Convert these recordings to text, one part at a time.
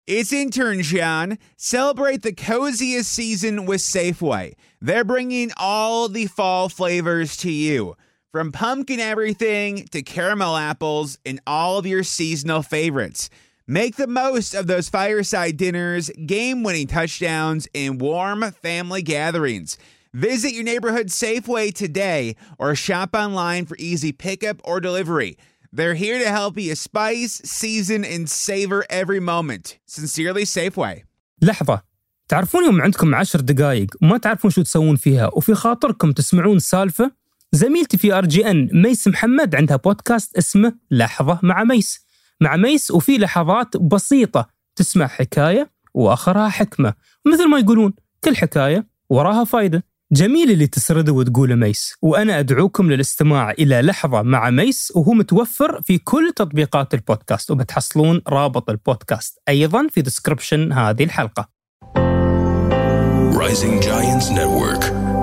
It's intern John. Celebrate the coziest season with Safeway. They're bringing all the fall flavors to you. From pumpkin everything to caramel apples and all of your seasonal favorites. Make the most of those fireside dinners, game-winning touchdowns, and warm family gatherings. Visit your neighborhood Safeway today or shop online for easy pickup or delivery. They're here to help you spice, season, and savor every moment. Sincerely, Safeway. لحظة، تعرفون يوم عندكم 10 دقايق وما تعرفون شو تسوون فيها وفي خاطركم تسمعون سالفة؟ زميلتي في RGN ميس محمد عندها بودكاست اسمه لحظة مع ميس. مع ميس وفي لحظات بسيطة تسمع حكاية وآخرها حكمة، ومثل ما يقولون كل حكاية وراها فايدة. جميل اللي تسرده وتقوله ميس، وأنا أدعوكم للاستماع إلى لحظة مع ميس، وهو متوفر في كل تطبيقات البودكاست، وبتحصلون رابط البودكاست أيضاً في ديسكريبشن هذه الحلقة. Rising Giants Network.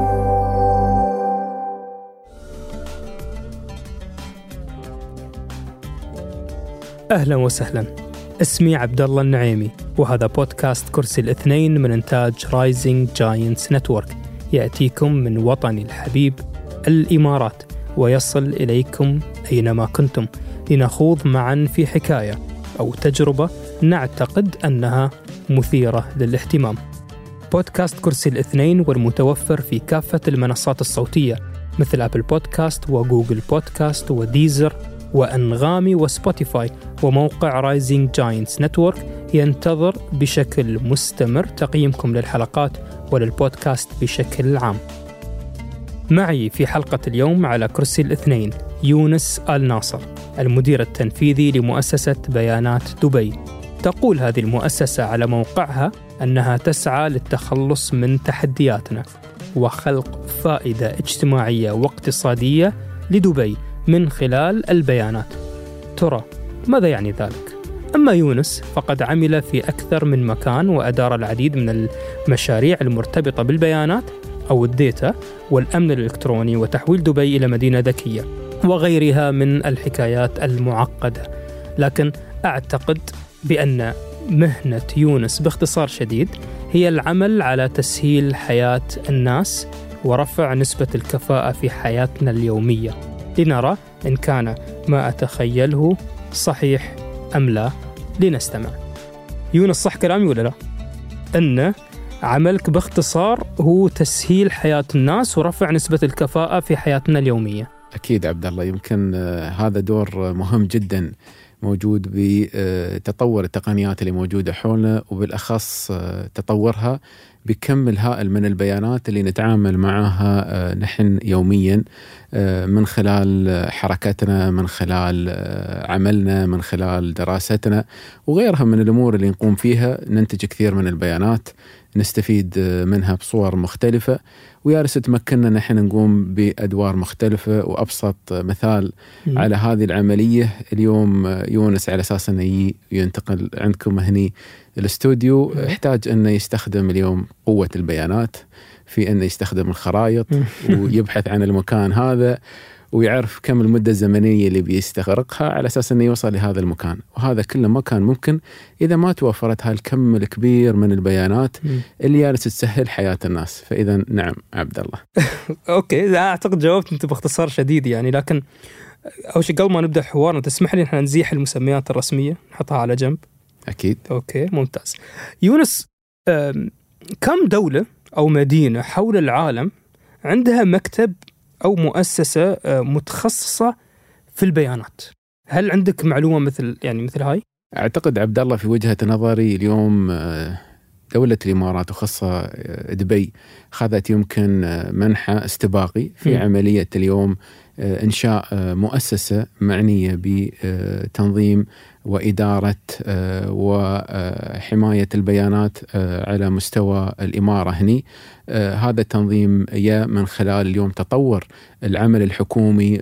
أهلاً وسهلاً، اسمي عبد الله النعيمي، وهذا بودكاست كرسي الاثنين من إنتاج Rising Giants Network، يأتيكم من وطني الحبيب الإمارات، ويصل إليكم أينما كنتم لنخوض معا في حكاية أو تجربة نعتقد أنها مثيرة للاهتمام. بودكاست كرسي الاثنين والمتوفر في كافة المنصات الصوتية مثل أبل بودكاست وجوجل بودكاست وديزر وأنغامي وسبوتيفاي، وموقع رايزنج جاينتس نتورك ينتظر بشكل مستمر تقييمكم للحلقات وللبودكاست بشكل عام. معي في حلقة اليوم على كرسي الاثنين يونس آل ناصر، المدير التنفيذي لمؤسسة بيانات دبي. تقول هذه المؤسسة على موقعها أنها تسعى للتخلص من تحدياتنا وخلق فائدة اجتماعية واقتصادية لدبي من خلال البيانات. ترى ماذا يعني ذلك؟ أما يونس فقد عمل في أكثر من مكان وأدار العديد من المشاريع المرتبطة بالبيانات أو الديتا والأمن الإلكتروني وتحويل دبي إلى مدينة ذكية وغيرها من الحكايات المعقدة. لكن أعتقد بأن مهنة يونس باختصار شديد هي العمل على تسهيل حياة الناس ورفع نسبة الكفاءة في حياتنا اليومية، لنرى إن كان ما أتخيله صحيح أم لا. لنستمع. يونس، صح كلامي ولا لا؟ أن عملك باختصار هو تسهيل حياة الناس ورفع نسبة الكفاءة في حياتنا اليومية. أكيد عبد الله، يمكن هذا دور مهم جدا موجود بتطور التقنيات اللي موجودة حولنا، وبالأخص تطورها بكم الهائل من البيانات اللي نتعامل معها نحن يوميا من خلال حركتنا، من خلال عملنا، من خلال دراستنا وغيرها من الأمور اللي نقوم فيها. ننتج كثير من البيانات، نستفيد منها بصور مختلفة، ويارس تمكننا نحن نقوم بأدوار مختلفة. وأبسط مثال على هذه العملية اليوم يونس على أساس أنه ينتقل عندكم هني الاستوديو، احتاج أنه يستخدم اليوم قوة البيانات في أنه يستخدم الخرائط ويبحث عن المكان هذا ويعرف كم المدة الزمنية اللي بيستغرقها على أساس أنه يوصل لهذا المكان. وهذا كله ما كان ممكن إذا ما توفرت هالكم الكبير من البيانات اللي جالس تسهل حياة الناس. فإذا نعم عبد الله. أوكي، أعتقد جاوبت أنت باختصار شديد يعني. لكن أول شيء قبل ما نبدأ حوارنا تسمح لي إحنا نزيح المسميات الرسمية نحطها على جنب. أكيد. أوكي، ممتاز. يونس، كم دولة أو مدينة حول العالم عندها مكتب أو مؤسسة متخصصة في البيانات؟ هل عندك معلومة مثل هاي؟ أعتقد عبد الله في وجهة نظري اليوم دولة الإمارات وخاصة دبي خذت يمكن منحى استباقي في عملية اليوم إنشاء مؤسسة معنية بتنظيم وإدارة وحماية البيانات على مستوى الإمارة هني. هذا التنظيم من خلال اليوم تطور العمل الحكومي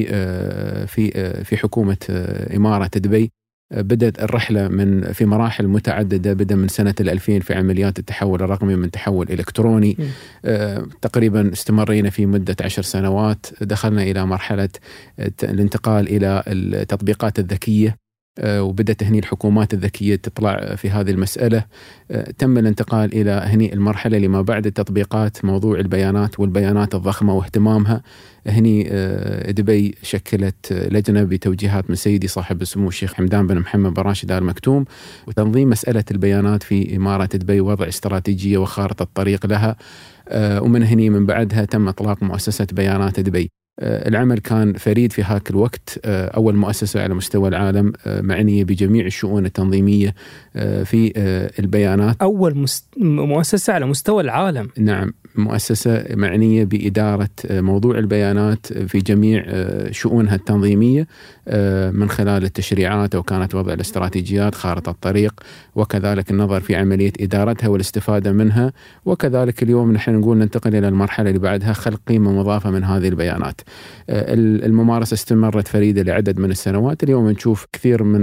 في حكومة إمارة دبي. بدأت الرحلة في مراحل متعددة، بدأ من سنة 2000 في عمليات التحول الرقمي من تحول إلكتروني. تقريبا استمرينا في مدة 10 سنوات، دخلنا إلى مرحلة الانتقال إلى التطبيقات الذكية. وبدأت هني الحكومات الذكية تطلع في هذه المسألة. تم الانتقال إلى هني المرحلة اللي ما بعد التطبيقات، موضوع البيانات والبيانات الضخمة واهتمامها. هني دبي شكلت لجنة بتوجيهات من سيدي صاحب السمو الشيخ حمدان بن محمد بن راشد آل مكتوم، وتنظيم مسألة البيانات في إمارة دبي، وضع استراتيجية وخارطة الطريق لها. ومن هني من بعدها تم إطلاق مؤسسة بيانات دبي. العمل كان فريد في هاك الوقت، أول مؤسسة على مستوى العالم معنية بجميع الشؤون التنظيمية في البيانات. أول مؤسسة على مستوى العالم. نعم، مؤسسة معنية بإدارة موضوع البيانات في جميع شؤونها التنظيمية من خلال التشريعات، وكانت وضع الاستراتيجيات، خارطة الطريق، وكذلك النظر في عملية إدارتها والاستفادة منها. وكذلك اليوم نحن نقول ننتقل إلى المرحلة اللي بعدها، خلق قيمة مضافة من هذه البيانات. الممارسة استمرت فريدة لعدد من السنوات. اليوم نشوف كثير من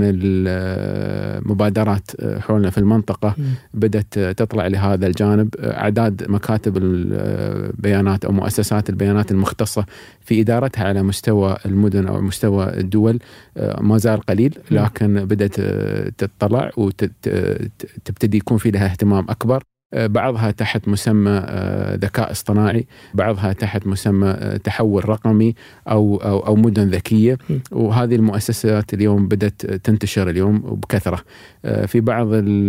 المبادرات حولنا في المنطقة بدأت تطلع لهذا الجانب. أعداد مكاتب البيانات أو مؤسسات البيانات المختصة في إدارتها على مستوى المدن أو مستوى الدول ما زال قليل، لكن بدأت تطلع وتبتدي يكون في لها اهتمام أكبر. بعضها تحت مسمى ذكاء اصطناعي، بعضها تحت مسمى تحول رقمي أو مدن ذكية. وهذه المؤسسات اليوم بدأت تنتشر اليوم بكثرة. في بعض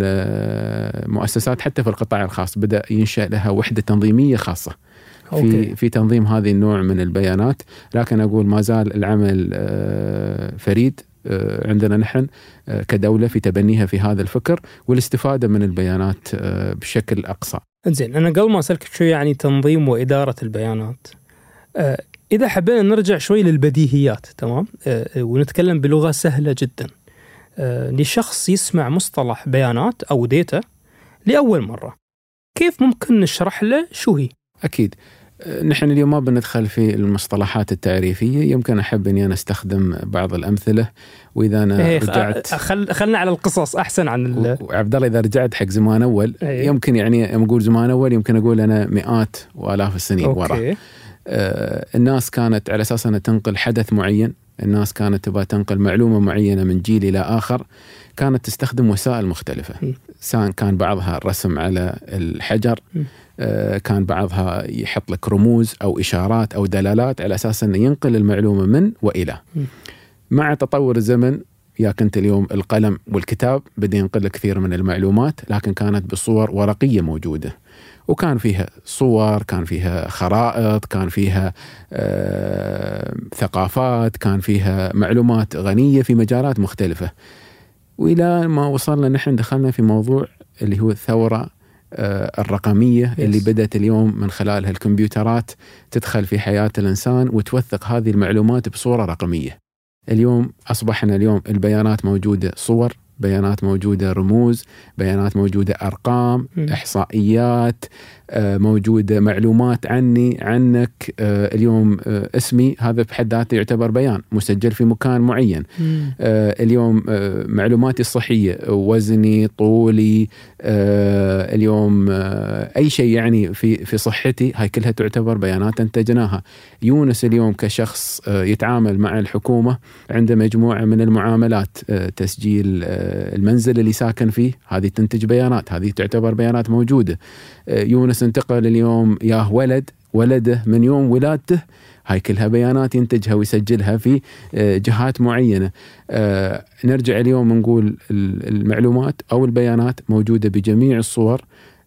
المؤسسات حتى في القطاع الخاص بدأ ينشأ لها وحدة تنظيمية خاصة في تنظيم هذه النوع من البيانات. لكن أقول ما زال العمل فريد عندنا نحن كدولة في تبنيها في هذا الفكر والاستفادة من البيانات بشكل أقصى. إنزين، أنا قبل ما أسألك شوي يعني تنظيم وإدارة البيانات، إذا حبينا نرجع شوي للبديهيات، تمام، ونتكلم بلغة سهلة جدا لشخص يسمع مصطلح بيانات أو ديتا لأول مرة، كيف ممكن نشرح له شو هي؟ أكيد نحن اليوم ما بندخل في المصطلحات التعريفية، يمكن أحب أني أنا أستخدم بعض الأمثلة. وإذا أنا رجعت خلنا على القصص أحسن عن عبد الله. إذا رجعت حق زمان أول يمكن يعني أقول زمان أول، يمكن أقول أنا مئات وآلاف السنين وراء. الناس كانت على أساس أنها تنقل حدث معين، الناس كانت تبغى تنقل معلومة معينة من جيل إلى آخر، كانت تستخدم وسائل مختلفة. كان بعضها الرسم على الحجر، كان بعضها يحط لك رموز أو إشارات أو دلالات على أساس أنه ينقل المعلومة من وإلى. مع تطور الزمن يا كنت اليوم القلم والكتاب بدأ ينقل لك كثير من المعلومات، لكن كانت بصور ورقية موجودة، وكان فيها صور، كان فيها خرائط، كان فيها ثقافات، كان فيها معلومات غنية في مجالات مختلفة. وإلى ما وصلنا نحن دخلنا في موضوع اللي هو الثورة الرقمية اللي بدأت اليوم من خلالها الكمبيوترات تدخل في حياة الإنسان وتوثق هذه المعلومات بصورة رقمية. اليوم أصبحنا اليوم البيانات موجودة صور، بيانات موجودة رموز، بيانات موجودة أرقام، إحصائيات، موجودة معلومات عني عنك. اليوم اسمي هذا بحد ذاته يعتبر بيان مسجل في مكان معين. اليوم معلوماتي الصحية، وزني، طولي، اليوم أي شيء يعني في صحتي، هاي كلها تعتبر بيانات انتجناها. يونس اليوم كشخص يتعامل مع الحكومة عنده مجموعة من المعاملات، تسجيل المنزل اللي ساكن فيه، هذه تنتج بيانات، هذه تعتبر بيانات موجودة. يونس انتقل اليوم ياه ولده من يوم ولادته، هاي كلها بيانات ينتجها ويسجلها في جهات معينة. نرجع اليوم نقول المعلومات أو البيانات موجودة بجميع الصور.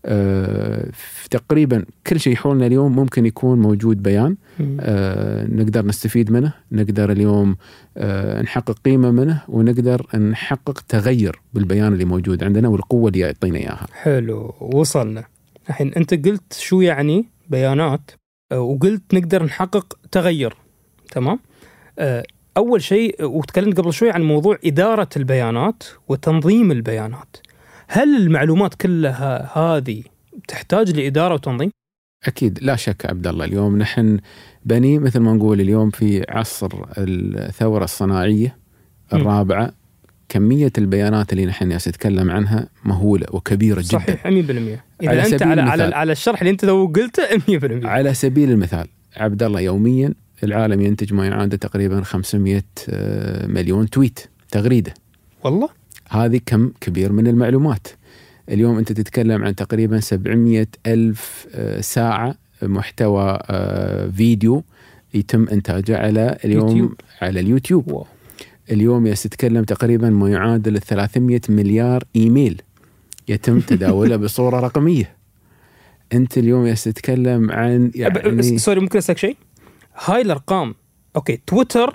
تقريبا كل شيء حولنا اليوم ممكن يكون موجود بيان، نقدر نستفيد منه، نقدر اليوم نحقق قيمة منه، ونقدر نحقق تغير بالبيان اللي موجود عندنا والقوة اللي يعطينا إياها. حلو، وصلنا الحين. أنت قلت شو يعني بيانات، وقلت نقدر نحقق تغير، تمام. أول شيء، وتكلمت قبل شوي عن موضوع إدارة البيانات وتنظيم البيانات. هل المعلومات كلها هذه تحتاج لإدارة وتنظيم؟ أكيد لا شك عبد الله. اليوم نحن بني مثل ما نقول اليوم في عصر الثورة الصناعية الرابعة. كمية البيانات اللي نحن نتكلم عنها مهولة وكبيرة جدا. صحيح 100%. إذا أنت على الشرح اللي أنت لو قلته 100%. على سبيل المثال عبد الله، يوميا العالم ينتج ما يعادل تقريبا 500 مليون تويت، تغريدة. والله هذه كم كبير من المعلومات. اليوم أنت تتكلم عن تقريبا 700,000 ساعة محتوى فيديو يتم إنتاجه على اليوم يوتيوب. على اليوتيوب. واو. اليوم يتكلم تقريبا ما يعادل 300 مليار إيميل يتم تداوله بصورة رقمية. أنت اليوم تتكلم عن يعني سوري ممكن أسألك شيء؟ هاي الأرقام أوكي تويتر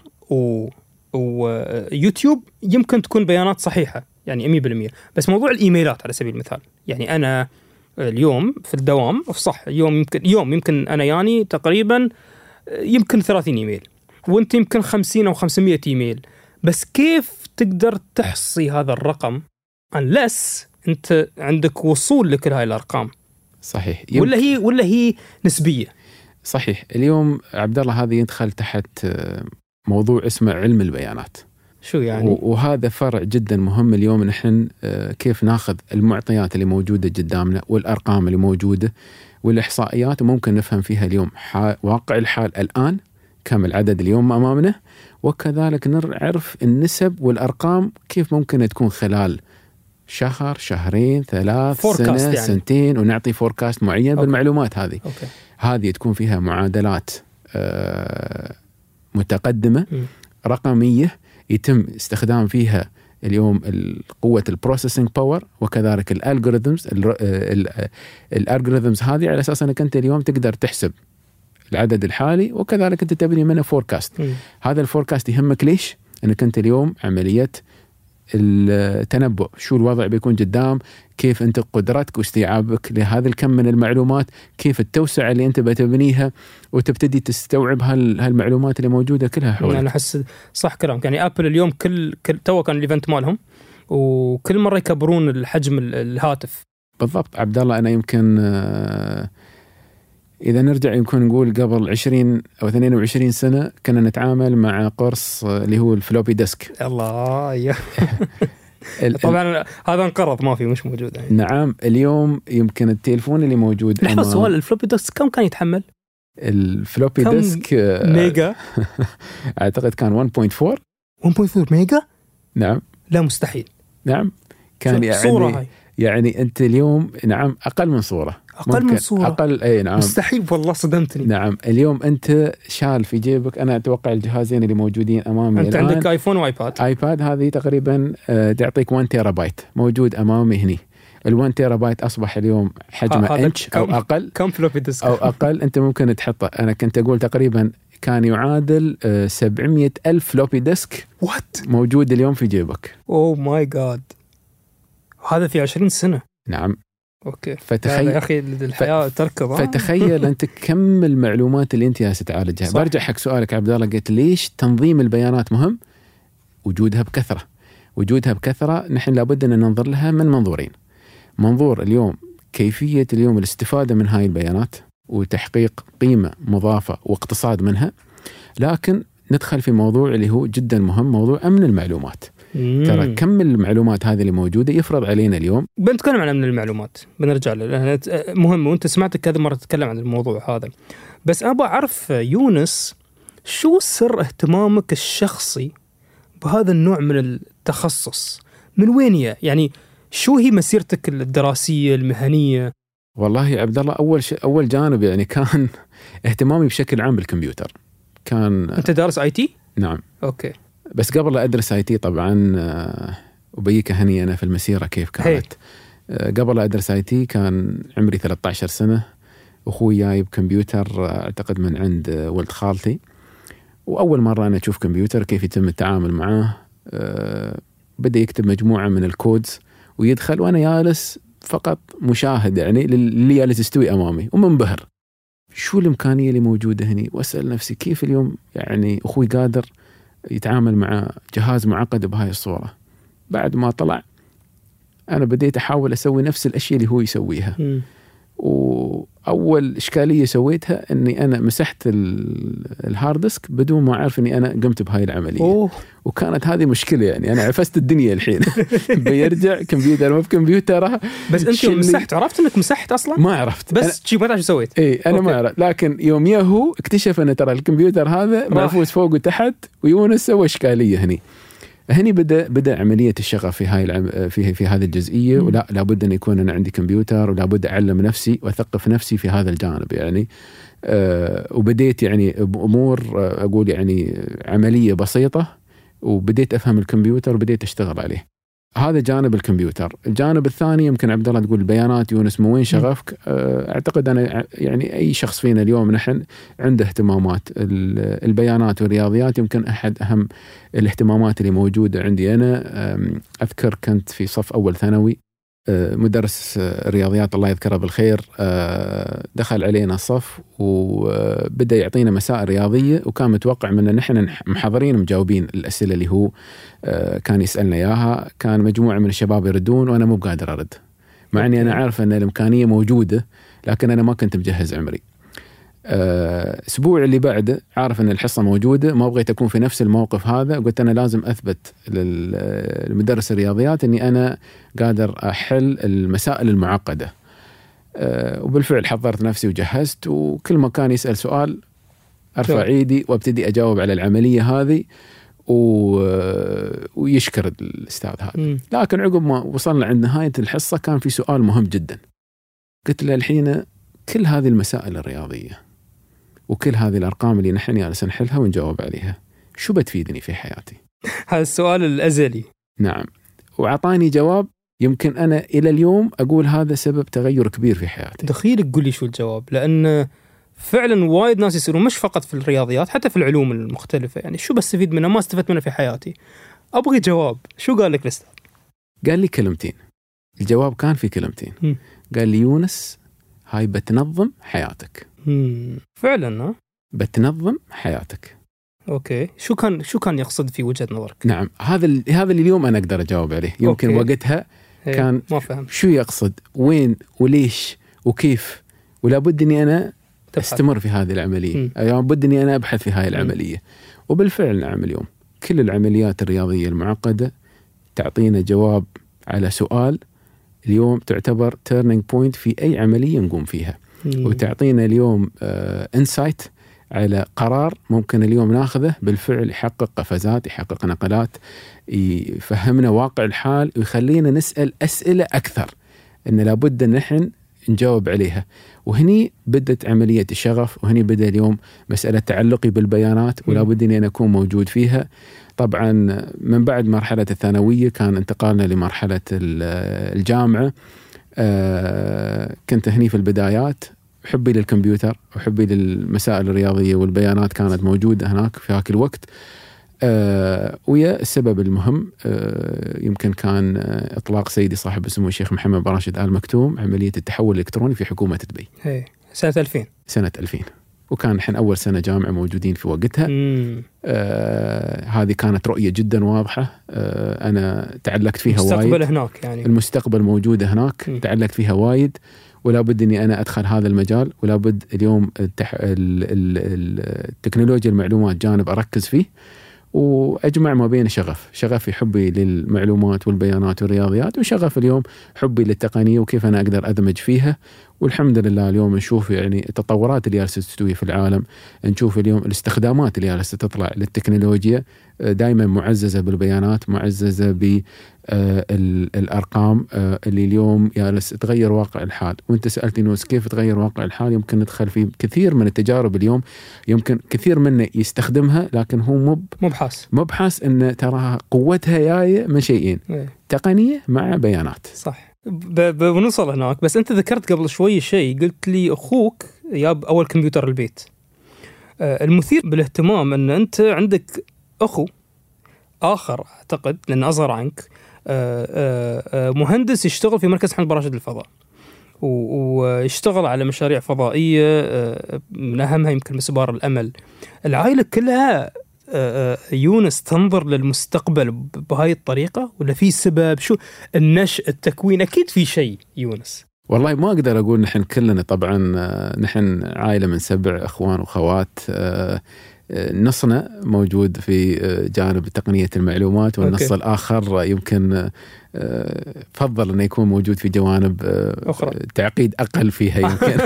ويوتيوب يمكن تكون بيانات صحيحة يعني 100%، بس موضوع الإيميلات على سبيل المثال، يعني أنا اليوم في الدوام صح يمكن أنا يعني تقريبا يمكن 30 إيميل وأنت يمكن 50 أو 500 إيميل، بس كيف تقدر تحصي هذا الرقم unless أنت عندك وصول لكل هاي الأرقام؟ صحيح. ولا هي نسبية؟ صحيح. اليوم عبد الله هذا يدخل تحت موضوع اسمه علم البيانات. شو يعني؟ وهذا فرع جدا مهم. اليوم نحن كيف ناخذ المعطيات اللي موجودة قدامنا والأرقام اللي موجودة والإحصائيات، وممكن نفهم فيها اليوم واقع الحال الآن كم العدد اليوم أمامنا، وكذلك نعرف النسب والأرقام كيف ممكن تكون خلال شهر، شهرين، 3 سنة، يعني. سنتين، ونعطي فوركاست معين بالمعلومات هذه. هذه تكون فيها معادلات متقدمة رقمية يتم استخدام فيها اليوم قوة البروسيسنج باور، وكذلك الالجوريثمز هذه على أساس أنك أنت اليوم تقدر تحسب العدد الحالي، وكذلك أنت تبني منه فوركاست. هذا الفوركاست يهمك ليش؟ أنك أنت اليوم عملية التنبؤ، شو الوضع بيكون قدام، كيف أنت قدرتك واستيعابك لهذا الكم من المعلومات، كيف التوسعة اللي أنت بتبنيها وتبتدي تستوعب هالمعلومات اللي موجودة كلها حولك. أنا أحس صح كلامك. يعني أبل اليوم كل تو كان الإيفنت مالهم وكل مرة يكبرون الحجم الهاتف. بالضبط عبد الله. أنا يمكن إذا نرجع يمكن نقول قبل 20 أو 22 سنة كنا نتعامل مع قرص اللي هو الفلوبي ديسك. الله طبعا هذا انقرض، ما في، مش موجود يعني. نعم. اليوم يمكن التليفون اللي موجود. لحظة سؤال، الفلوبي ديسك كم كان يتحمل؟ الفلوبي ديسك ميجا أعتقد كان 1.4 ميجا. نعم. لا مستحيل. نعم كان يعني صورة هاي. يعني أنت اليوم نعم أقل من صورة. أقل أي نعم. مستحيل والله صدمتني. نعم. اليوم أنت شال في جيبك، أنا أتوقع الجهازين اللي موجودين أمامي أنت الآن عندك آيفون وآيباد. هذه تقريبا تعطيك 1 تيرابايت موجود أمامي هني. ال1 تيرابايت أصبح اليوم حجمه إنش أو أقل. كم فلوبي ديسك أو أقل أنت ممكن تحطه. أنا كنت أقول تقريبا كان يعادل 700,000 فلوبي ديسك موجود اليوم في جيبك. أوه ماي جاد، هذا في 20 سنة. نعم. أوكي. فتخيل يا أخي الحياة تركض. فتخيل أنت كم المعلومات اللي أنت جالس تعالجها. برجع حق سؤالك عبد الله، قلت ليش تنظيم البيانات مهم؟ وجودها بكثرة نحن لابد أن ننظر لها من منظورين. منظور اليوم كيفية اليوم الاستفادة من هاي البيانات وتحقيق قيمة مضافة واقتصاد منها، لكن ندخل في موضوع اللي هو جدا مهم، موضوع أمن المعلومات. ترى كم المعلومات هذه اللي موجودة يفرض علينا اليوم. بنتكلم عن أمن المعلومات، بنرجع له مهم، وانت سمعتك كذا مرة تتكلم عن الموضوع هذا. بس أبغى أعرف يونس، شو سر اهتمامك الشخصي بهذا النوع من التخصص؟ من وين يعني شو هي مسيرتك الدراسية المهنية؟ والله يا عبد الله أول جانب يعني كان اهتمامي بشكل عام بالكمبيوتر. كان أنت دارس IT؟ نعم. أوكي. بس قبل لا أدرس IT طبعا أبيك هني أنا في المسيرة كيف كانت. قبل لا أدرس IT كان عمري 13 سنة، أخوي جايب كمبيوتر أعتقد من عند ولد خالتي، وأول مرة أنا أشوف كمبيوتر كيف يتم التعامل معه. بدأ يكتب مجموعة من الكودز ويدخل، وأنا جالس فقط مشاهد يعني اللي جالس يستوي أمامي ومنبهر. شو الإمكانية اللي موجودة هني؟ وأسأل نفسي كيف اليوم يعني أخوي قادر يتعامل مع جهاز معقد بهاي الصورة. بعد ما طلع أنا بديت أحاول أسوي نفس الأشياء اللي هو يسويها. وأول إشكالية سويتها أني أنا مسحت الهارد ديسك بدون ما أعرف أني أنا قمت بهاي العملية. وكانت هذه مشكلة، يعني أنا عفست الدنيا الحين. بيرجع كمبيوتر ما بكمبيوترها. بس أنت مسحت، عرفت أنك مسحت أصلا؟ ما عرفت، بس شو ما تعرف شو سويت؟ أنا ما عرفت. لكن يوم ياهو اكتشف أن ترى الكمبيوتر هذا مرفوس فوق وتحت، ويونس سوى إشكالية هني. هني بدا عمليه الشغف في هاي في هذه الجزئيه. ولا لابد ان يكون انا عندي كمبيوتر، ولابد اعلم نفسي واثقف نفسي في هذا الجانب يعني. وبديت يعني بامور اقول يعني عمليه بسيطه، وبديت افهم الكمبيوتر وبديت اشتغل عليه. هذا جانب الكمبيوتر. الجانب الثاني يمكن عبد الله تقول البيانات. يونس من وين شغفك؟ اعتقد انا يعني اي شخص فينا اليوم نحن عنده اهتمامات. البيانات والرياضيات يمكن احد اهم الاهتمامات اللي موجوده عندي انا. اذكر كنت في صف اول ثانوي، مدرس الرياضيات الله يذكره بالخير دخل علينا الصف وبدأ يعطينا مسائل رياضية، وكان متوقع منا نحن محضرين مجاوبين الأسئلة اللي هو كان يسألنا إياها. كان مجموعة من الشباب يردون وأنا مو بقادر أرد، مع أني أنا عارف أن الإمكانية موجودة، لكن أنا ما كنت مجهز عمري. أسبوع اللي بعده عارف أن الحصة موجودة، ما بغيت أكون في نفس الموقف هذا. قلت أنا لازم أثبت للمدرس الرياضيات أني أنا قادر أحل المسائل المعقدة. وبالفعل حضرت نفسي وجهزت، وكل ما كان يسأل سؤال أرفع ايدي وابتدي أجاوب على العملية هذه ويشكر الأستاذ هذا. لكن عقب ما وصلنا عند نهاية الحصة كان في سؤال مهم جدا. قلت له الحين كل هذه المسائل الرياضية وكل هذه الأرقام اللي نحن جالسين نحلها ونجاوب عليها، شو بتفيدني في حياتي؟ هذا السؤال الأزلي. نعم. وعطاني جواب يمكن أنا إلى اليوم أقول هذا سبب تغير كبير في حياتي. دخيلك قولي شو الجواب، لأن فعلا وايد ناس يصيرون مش فقط في الرياضيات، حتى في العلوم المختلفة، يعني شو بستفيد منها؟ ما استفدت منها في حياتي، أبغي جواب. شو قال لك الأستاذ؟ قال لي كلمتين. الجواب كان في كلمتين. قال لي يونس هاي بتنظم حياتك. فعلا بتنظم حياتك. اوكي. شو كان يقصد في وجهة نظرك؟ نعم، هذا اللي اليوم انا اقدر اجاوب عليه. يمكن أوكي. وقتها كان ما فهم شو يقصد، وين وليش وكيف، ولا بد اني انا استمر في هذه العمليه. لابد اني انا ابحث في هذه العمليه. وبالفعل نعم، اليوم كل العمليات الرياضيه المعقده تعطينا جواب على سؤال اليوم تعتبر turning point في أي عملية نقوم فيها. وتعطينا اليوم insight على قرار ممكن اليوم ناخذه بالفعل يحقق قفزات، يحقق نقلات، يفهمنا واقع الحال، ويخلينا نسأل أسئلة أكثر إن لابد أن نحن نجاوب عليها. وهني بدت عملية الشغف، وهني بدأ اليوم مسألة تعلقي بالبيانات، ولا بد أن أنا أكون موجود فيها. طبعا من بعد مرحلة الثانوية كان انتقالنا لمرحلة الجامعة. كنت هني في البدايات حبي للكمبيوتر وحبي للمسائل الرياضية والبيانات كانت موجودة هناك في هاك الوقت. ويا السبب المهم يمكن كان إطلاق سيدي صاحب السمو الشيخ محمد بن راشد آل مكتوم عملية التحول الإلكتروني في حكومة دبي. سنة 2000. سنة 2000. وكان نحن أول سنة جامعة موجودين في وقتها. هذه كانت رؤية جدا واضحة. أنا تعلقت فيها وايد. المستقبل هناك يعني. المستقبل موجودة هناك. تعلقت فيها وايد، ولا بد أني أنا أدخل هذا المجال. ولا بد اليوم التكنولوجيا المعلومات جانب أركز فيه، وأجمع ما بين شغفي حبي للمعلومات والبيانات والرياضيات، وشغف اليوم حبي للتقنية وكيف أنا أقدر أدمج فيها. والحمد لله اليوم نشوف يعني التطورات اللي جالسة تستوي في العالم، نشوف اليوم الاستخدامات اللي جالسة تطلع للتكنولوجيا دائما معززة بالبيانات، معززة بالأرقام اللي اليوم جالس تغير واقع الحال. وانت سألتني نوس كيف تغير واقع الحال؟ يمكن ندخل في كثير من التجارب اليوم، يمكن كثير منا يستخدمها لكن هو مبحث ان تراها قوتها جاية من شيئين، تقنية مع بيانات. صح، بنوصل هناك. بس أنت ذكرت قبل شوي شيء، قلت لي أخوك ياب أول كمبيوتر البيت. المثير بالاهتمام أن أنت عندك أخو آخر أعتقد لأن أصغر عنك، مهندس يشتغل في مركز حمل براشد الفضاء، ويشتغل على مشاريع فضائية من أهمها يمكن مسبار الأمل. العائلة كلها يونس تنظر للمستقبل بهاي الطريقة، ولا في سبب؟ شو النشء، التكوين؟ أكيد في شيء يونس. والله ما أقدر أقول نحن كلنا، طبعا نحن عائلة من 7 أخوان وأخوات. نصنا موجود في جانب تقنية المعلومات، والنص الآخر يمكن فضل أنه يكون موجود في جوانب أخرى تعقيد أقل فيها يمكن.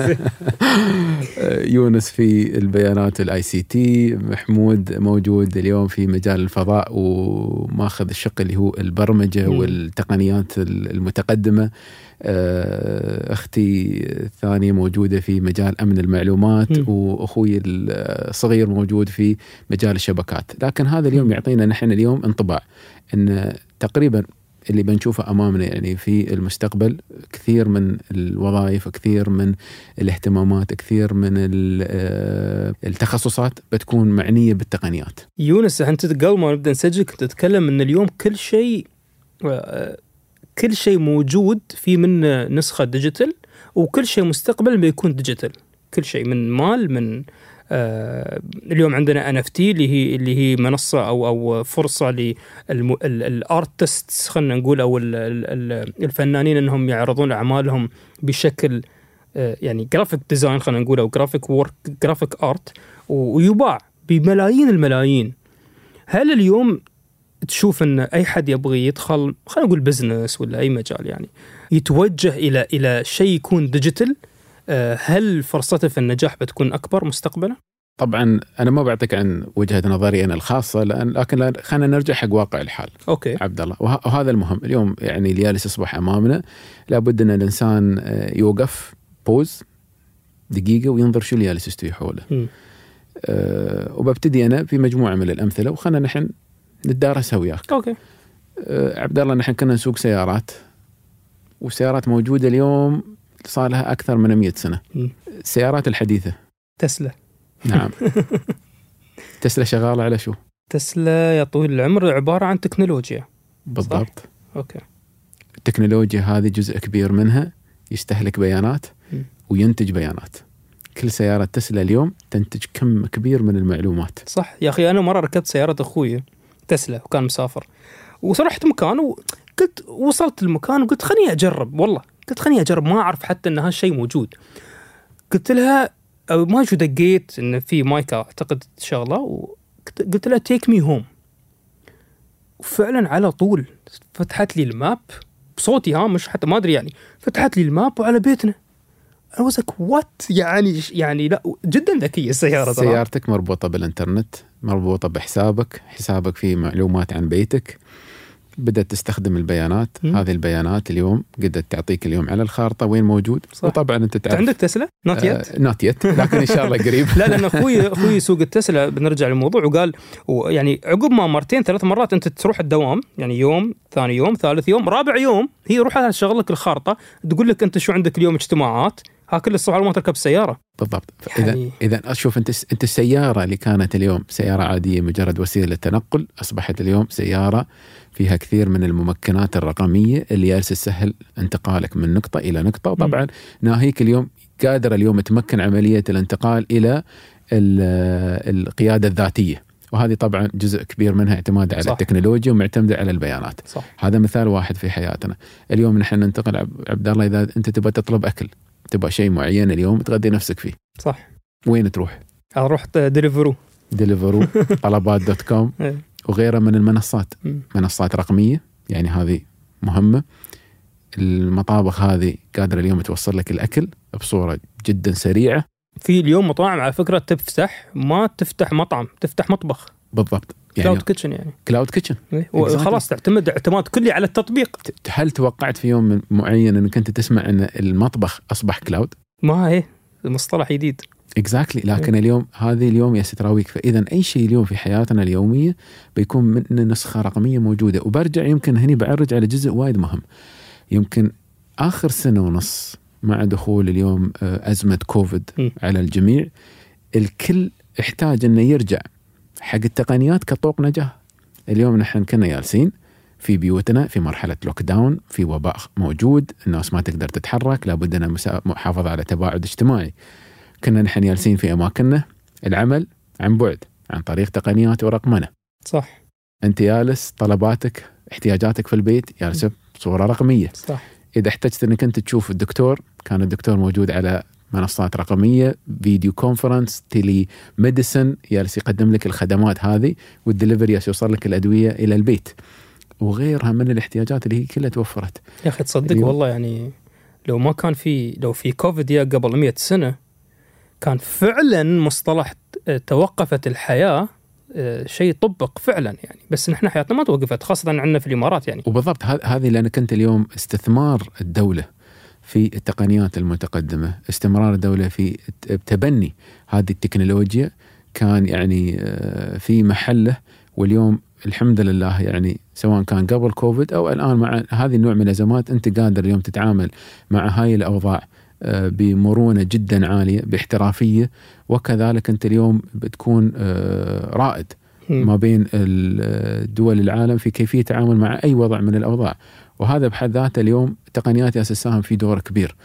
يونس في البيانات ICT، محمود موجود اليوم في مجال الفضاء وماخذ الشق اللي هو البرمجة والتقنيات المتقدمة. أختي الثانية موجودة في مجال أمن المعلومات، وأخوي الصغير موجود في مجال الشبكات. لكن هذا اليوم يعطينا نحن اليوم انطباع أن تقريبا اللي بنشوفه أمامنا يعني في المستقبل كثير من الوظائف، كثير من الاهتمامات، كثير من التخصصات بتكون معنية بالتقنيات. يونس، أنت قبل ما نبدأ نسجل كنت تتكلم أن اليوم كل شيء موجود في من نسخة ديجيتال، وكل شيء مستقبل بيكون ديجيتال. كل شيء من مال، من اليوم عندنا NFT اللي هي منصة أو فرصة للارتست، خلنا نقول، أو الفنانين أنهم يعرضون أعمالهم بشكل يعني جرافيك ديزاين، خلنا نقول، أو جرافيك آرت، ويباع بملايين الملايين. هل اليوم تشوف أن أي حد يبغى يدخل، خلنا نقول بزنس ولا أي مجال، يعني يتوجه إلى شيء يكون ديجيتال، هل فرصته في النجاح بتكون أكبر مستقبلا؟ طبعا أنا ما بعطيك عن وجهة نظري أنا الخاصة، لكن خلينا نرجع حق واقع الحال. أوكي. عبد الله، وهذا المهم اليوم. يعني اليالس أصبح أمامنا، لابد أن الإنسان يوقف بوز دقيقة وينظر شو اليالس يستوي حوله. وببتدي أنا في مجموعة من الأمثلة، وخلنا نحن نتدارسها وياك. أوكي. عبد الله، نحن كنا نسوق سيارات، والسيارات موجودة اليوم صار لها أكثر من 100 سنة. السيارات الحديثة تسلا. نعم. تسلا شغالة على شو؟ تسلا يا طويل العمر عبارة عن تكنولوجيا. بالضبط. صح؟ أوكي. التكنولوجيا هذه جزء كبير منها يستهلك بيانات وينتج بيانات. كل سيارة تسلا اليوم تنتج كم كبير من المعلومات. صح يا أخي، أنا مرة ركبت سيارة أخوي تسلا وكان مسافر، ورحت مكان وقلت، وصلت المكان وقلت خليني أجرب، والله قلت خليني أجرب، ما أعرف حتى أن هالشيء موجود. قلت لها ما شو، دقيت إن في مايكا أعتقد شغلة، وقلت لها take me home، وفعلا على طول فتحت لي الماب بصوتي، مش حتى ما أدري يعني، فتحت لي الماب وعلى بيتنا. أنا وزك وات يعني لا، جدا ذكية السيارة. سيارتك مربوطة بالإنترنت، مربوطة بحسابك فيه معلومات عن بيتك، بدأت تستخدم البيانات. هذه البيانات اليوم قدرت تعطيك اليوم على الخارطة وين موجود. صح. وطبعا أنت تعرف عندك تسلا؟ نوت يت، لكن إن شاء الله قريب. لا، لأن أخوي يسوق التسلا، بنرجع للموضوع، وقال يعني عقب ما 2-3 مرات أنت تروح الدوام، يعني يوم، ثاني يوم، ثالث يوم، رابع يوم هي روح تشغل لك الخارطة، تقول لك أنت شو عندك اليوم اجتماعات، كل الصبح ما تركب سيارة. بالضبط. يعني إذا أشوف أنت السيارة اللي كانت اليوم سيارة عادية مجرد وسيلة للتنقل، أصبحت اليوم سيارة فيها كثير من الممكنات الرقمية اللي جالسة تسهل انتقالك من نقطة إلى نقطة. وطبعا ناهيك اليوم قادرة اليوم تمكن عملية الانتقال إلى القيادة الذاتية، وهذه طبعا جزء كبير منها اعتماد على التكنولوجيا ومعتمدة على البيانات. صح. هذا مثال واحد في حياتنا. اليوم نحن ننتقل عبد الله، إذا أنت تبغى تطلب أكل، تبغى شيء معين اليوم تغذي نفسك فيه، صح، وين تروح؟ أروح ديليفرو طلبات.com وغيرها من المنصات. منصات رقمية، يعني هذه مهمة. المطابخ هذه قادرة اليوم توصل لك الأكل بصورة جدا سريعة. في اليوم مطاعم على فكرة ما تفتح مطعم، تفتح مطبخ. بالضبط، يعني كلاود كيتشن، يعني كلاود كيتشن، خلاص تعتمد اعتماد كلي على التطبيق. هل توقعت في يوم معين انك انت تسمع ان المطبخ اصبح كلاود؟ ما هي المصطلح جديد. اكزاكتلي. لكن اليوم هذه اليوم يستراويك. فاذا اي شيء اليوم في حياتنا اليوميه بيكون من نسخه رقميه موجوده. وبرجع يمكن هني بعرج على جزء وايد مهم. يمكن اخر سنه ونص مع دخول اليوم ازمه كوفيد على الجميع، الكل احتاج انه يرجع حق التقنيات كطوق نجاة. اليوم نحن كنا جالسين في بيوتنا في مرحلة لوك داون، في وباء موجود، الناس ما تقدر تتحرك، لابد أن محافظة على تباعد اجتماعي. كنا نحن جالسين في أماكننا، العمل عن بعد عن طريق تقنيات ورقمنة. صح. أنت جالس طلباتك احتياجاتك في البيت جالسة بصورة رقمية. صح. إذا احتجت أنك أنت تشوف الدكتور، كان الدكتور موجود على منصات رقمية، فيديو كونفرنس، تيلي ميديسن يالس يقدم لك الخدمات هذه، والدليفري يوصل لك الأدوية إلى البيت، وغيرها من الاحتياجات اللي هي كلها توفرت. يا أخي تصدق والله يعني لو في كوفيد يا قبل 100 سنة كان فعلا مصطلح توقفت الحياة شيء طبق فعلا يعني، بس نحن حياتنا ما توقفت، خاصة عندنا في الإمارات يعني. وبالضبط هذه لأنك أنت اليوم استثمار الدولة في التقنيات المتقدمة، استمرار الدولة في تبني هذه التكنولوجيا كان يعني في محله، واليوم الحمد لله يعني سواء كان قبل كوفيد أو الآن مع هذه النوع من الأزمات أنت قادر اليوم تتعامل مع هاي الأوضاع بمرونة جدا عالية، باحترافية، وكذلك أنت اليوم بتكون رائد ما بين دول العالم في كيفية التعامل مع أي وضع من الأوضاع. وهذا بحد ذاته اليوم تقنيات يساهم في دور كبير.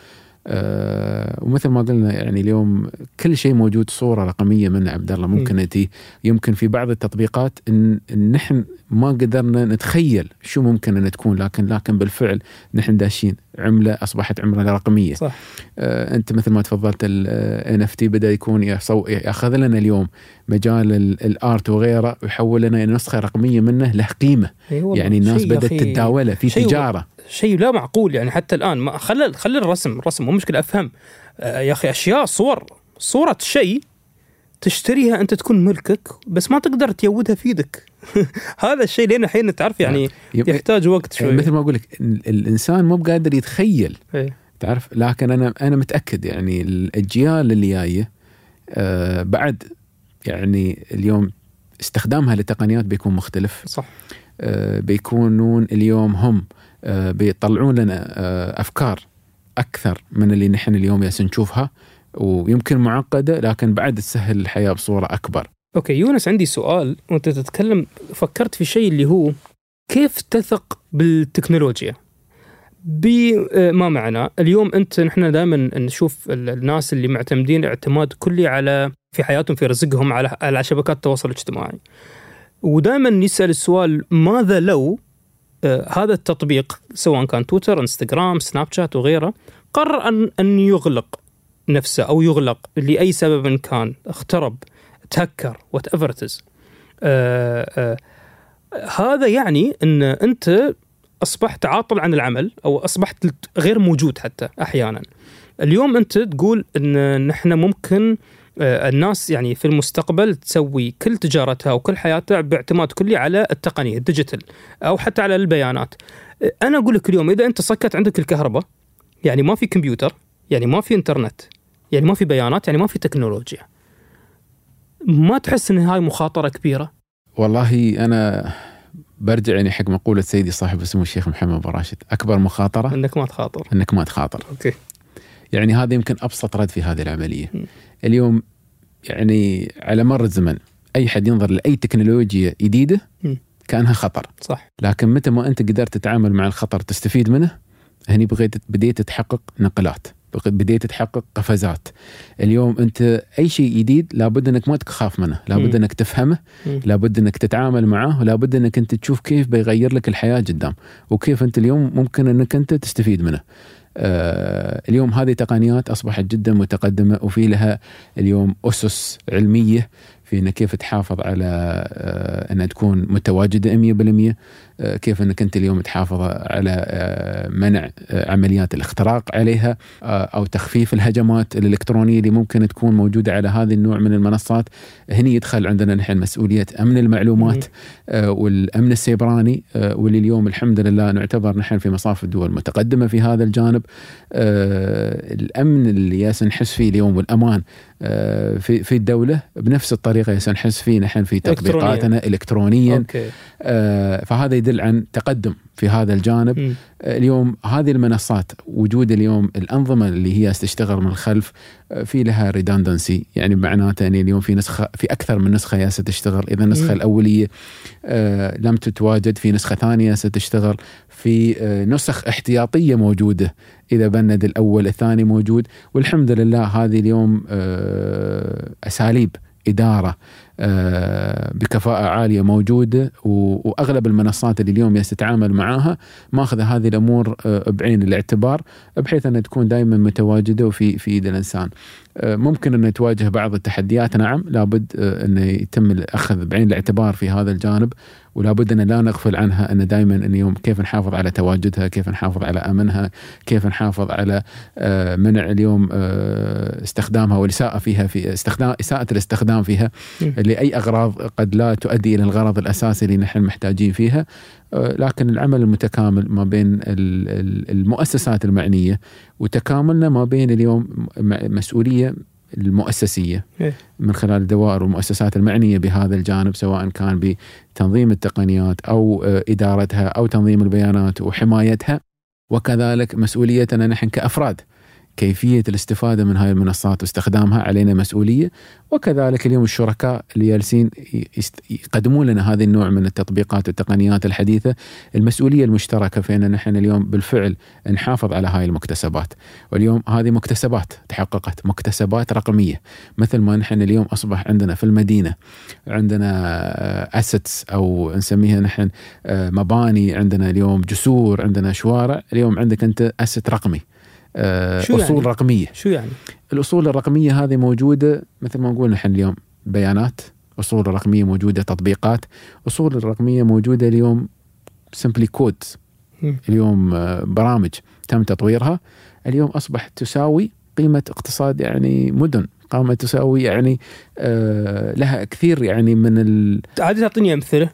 ومثل ما قلنا يعني اليوم كل شيء موجود صورة رقمية منه عبد الله. ممكن يمكن في بعض التطبيقات إن نحن ما قدرنا نتخيل شو ممكن أن تكون، لكن بالفعل نحن داشين عملة أصبحت عملة رقمية. صح. أنت مثل ما تفضلت ال NFT بدأ يكون يأخذ لنا اليوم مجال الآرت وغيره ويحول لنا نسخة رقمية منه له قيمة. يعني الناس بدأت تتداوله في تجارة، شيء لا معقول يعني. حتى الآن ما خلي الرسم مو مشكلة، أفهم يا أخي أشياء صورة شيء تشتريها أنت تكون ملكك بس ما تقدر تيودها في يدك. هذا الشيء لين الحين تعرف يعني يحتاج وقت شوي. مثل ما أقول لك الإنسان مو بقادر يتخيل تعرف، لكن أنا متأكد يعني الأجيال اللي جاية بعد يعني اليوم استخدامها للتقنيات بيكون مختلف. صح. بيكونون اليوم هم بيطلعون لنا أفكار أكثر من اللي نحن اليوم نشوفها، ويمكن معقدة لكن بعد تسهل الحياة بصورة أكبر. أوكي يونس، عندي سؤال وأنت تتكلم فكرت في شيء اللي هو كيف تثق بالتكنولوجيا؟ بما معنى اليوم نحن دائما نشوف الناس اللي معتمدين اعتماد كلي على في حياتهم في رزقهم على شبكات التواصل الاجتماعي، ودائما نسأل السؤال ماذا لو هذا التطبيق سواء كان تويتر، انستغرام، سناب شات وغيره قرر أن يغلق نفسه أو يغلق لأي سبب كان، اخترب، تهكر whatever it is. هذا يعني أن أنت أصبحت عاطل عن العمل أو أصبحت غير موجود حتى أحيانا. اليوم أنت تقول أن نحن ممكن الناس يعني في المستقبل تسوي كل تجارتها وكل حياتها باعتماد كلي على التقنية الديجيتال أو حتى على البيانات. أنا أقول لك اليوم إذا أنت سكت عندك الكهرباء، يعني ما في كمبيوتر، يعني ما في إنترنت، يعني ما في بيانات، يعني ما في تكنولوجيا، ما تحس أن هاي مخاطرة كبيرة؟ والله أنا برجع يعني حق مقولة سيدي صاحب اسمه الشيخ محمد بن راشد، أكبر مخاطرة أنك ما تخاطر. أوكي. يعني هذا يمكن أبسط رد في هذه العملية. اليوم يعني على مر الزمن أي حد ينظر لأي تكنولوجيا جديدة كأنها خطر. صح. لكن متى ما أنت قدرت تتعامل مع الخطر تستفيد منه، هني بديت تحقق نقلات، بديت تحقق قفزات. اليوم أنت أي شيء جديد لابد أنك ما تخاف منه، لابد أنك تفهمه، لابد أنك تتعامل معه، ولابد أنك أنت تشوف كيف بيغير لك الحياة قدام، وكيف أنت اليوم ممكن أنك أنت تستفيد منه. اليوم هذه تقنيات أصبحت جدا متقدمة، وفي لها اليوم أسس علمية في أنك كيف تحافظ على أنها تكون متواجدة 100%، كيف أنك أنت اليوم تحافظ على منع عمليات الاختراق عليها أو تخفيف الهجمات الإلكترونية اللي ممكن تكون موجودة على هذه النوع من المنصات. هني يدخل عندنا نحن مسؤولية أمن المعلومات والأمن السيبراني، واللي اليوم الحمد لله نعتبر نحن في مصاف الدول المتقدمة في هذا الجانب. الأمن اللي نحس فيه اليوم والأمان في الدولة بنفس الطريقة نحس فيه نحن في تطبيقاتنا إلكترونيا. فهذا يدل عن تقدم في هذا الجانب. اليوم هذه المنصات وجود اليوم الأنظمة اللي هي تشتغل من الخلف في لها redundancy، يعني معناته أن اليوم في أكثر من نسخة ستشتغل. إذا النسخة الأولية لم تتواجد، في نسخة ثانية ستشتغل، في نسخ احتياطية موجودة إذا بند الأول الثاني موجود. والحمد لله هذه اليوم أساليب إدارة بكفاءة عالية موجودة، وأغلب المنصات اللي اليوم يستعامل معها ماخذ هذه الأمور بعين الاعتبار، بحيث أن تكون دائما متواجدة وفي إيد الإنسان. ممكن أن تواجه بعض التحديات، نعم، لابد أن يتم الأخذ بعين الاعتبار في هذا الجانب، ولابد أن لا نغفل عنها، أن دائما اليوم كيف نحافظ على تواجدها، كيف نحافظ على أمنها، كيف نحافظ على منع اليوم استخدامها والإساءة فيها، في إساءة الاستخدام فيها لأي أغراض قد لا تؤدي إلى الغرض الأساسي اللي نحن محتاجين فيها. لكن العمل المتكامل ما بين المؤسسات المعنية، وتكاملنا ما بين اليوم مسؤولية المؤسسية من خلال الدوائر والمؤسسات المعنية بهذا الجانب، سواء كان بتنظيم التقنيات أو إدارتها أو تنظيم البيانات وحمايتها، وكذلك مسؤوليتنا نحن كأفراد كيفية الاستفادة من هاي المنصات واستخدامها علينا مسؤولية. وكذلك اليوم الشركاء اللي جالسين يقدمون لنا هذا النوع من التطبيقات والتقنيات الحديثة، المسؤولية المشتركة فينا نحن اليوم بالفعل نحافظ على هاي المكتسبات. واليوم هذه مكتسبات تحققت، مكتسبات رقمية، مثل ما نحن اليوم أصبح عندنا في المدينة عندنا assets أو نسميها نحن مباني، عندنا اليوم جسور، عندنا شوارع، اليوم عندك أنت asset رقمي، أصول يعني؟ رقمية. شو يعني؟ الأصول الرقمية هذه موجودة مثل ما نقول نحن اليوم بيانات، أصول الرقمية موجودة تطبيقات، أصول الرقمية موجودة اليوم simply codes، اليوم برامج تم تطويرها اليوم أصبح تساوي قيمة اقتصاد يعني مدن، قامة تساوي يعني لها كثير يعني من عادي. تعطيني أمثلة.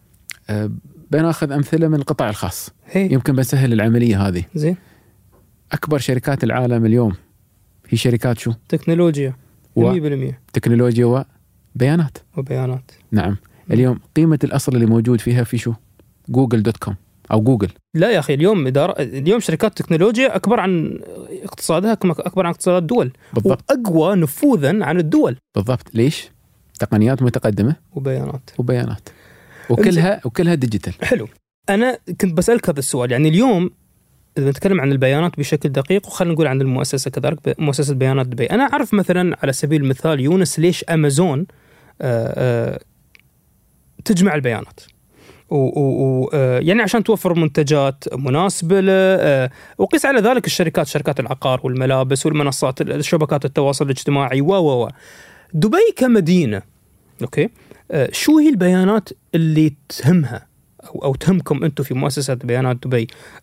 بناخذ أمثلة من القطاع الخاص يمكن بسهل العملية هذه. زين. أكبر شركات العالم اليوم هي شركات شو؟ تكنولوجيا 100%. تكنولوجيا وبيانات. نعم. اليوم قيمة الأصل اللي موجود فيها في شو؟ google.com أو جوجل. لا يا أخي، اليوم شركات تكنولوجيا أكبر عن اقتصادها، أكبر عن اقتصاد الدول. بالضبط. وأقوى نفوذا عن الدول. بالضبط. ليش؟ تقنيات متقدمة وبيانات وكلها ديجيتال. حلو. أنا كنت بسألك هذا السؤال، يعني اليوم إذا نتكلم عن البيانات بشكل دقيق، وخلينا نقول عن المؤسسة كذلك، مؤسسة بيانات دبي. أنا أعرف مثلا على سبيل المثال يونس، ليش أمازون تجمع البيانات يعني عشان توفر منتجات مناسبة له، وقيس على ذلك شركات العقار والملابس والمنصات شبكات التواصل الاجتماعي دبي كمدينة. أوكي، شو هي البيانات اللي تهمها أو تهمكم أنتم في مؤسسة بيانات دبي؟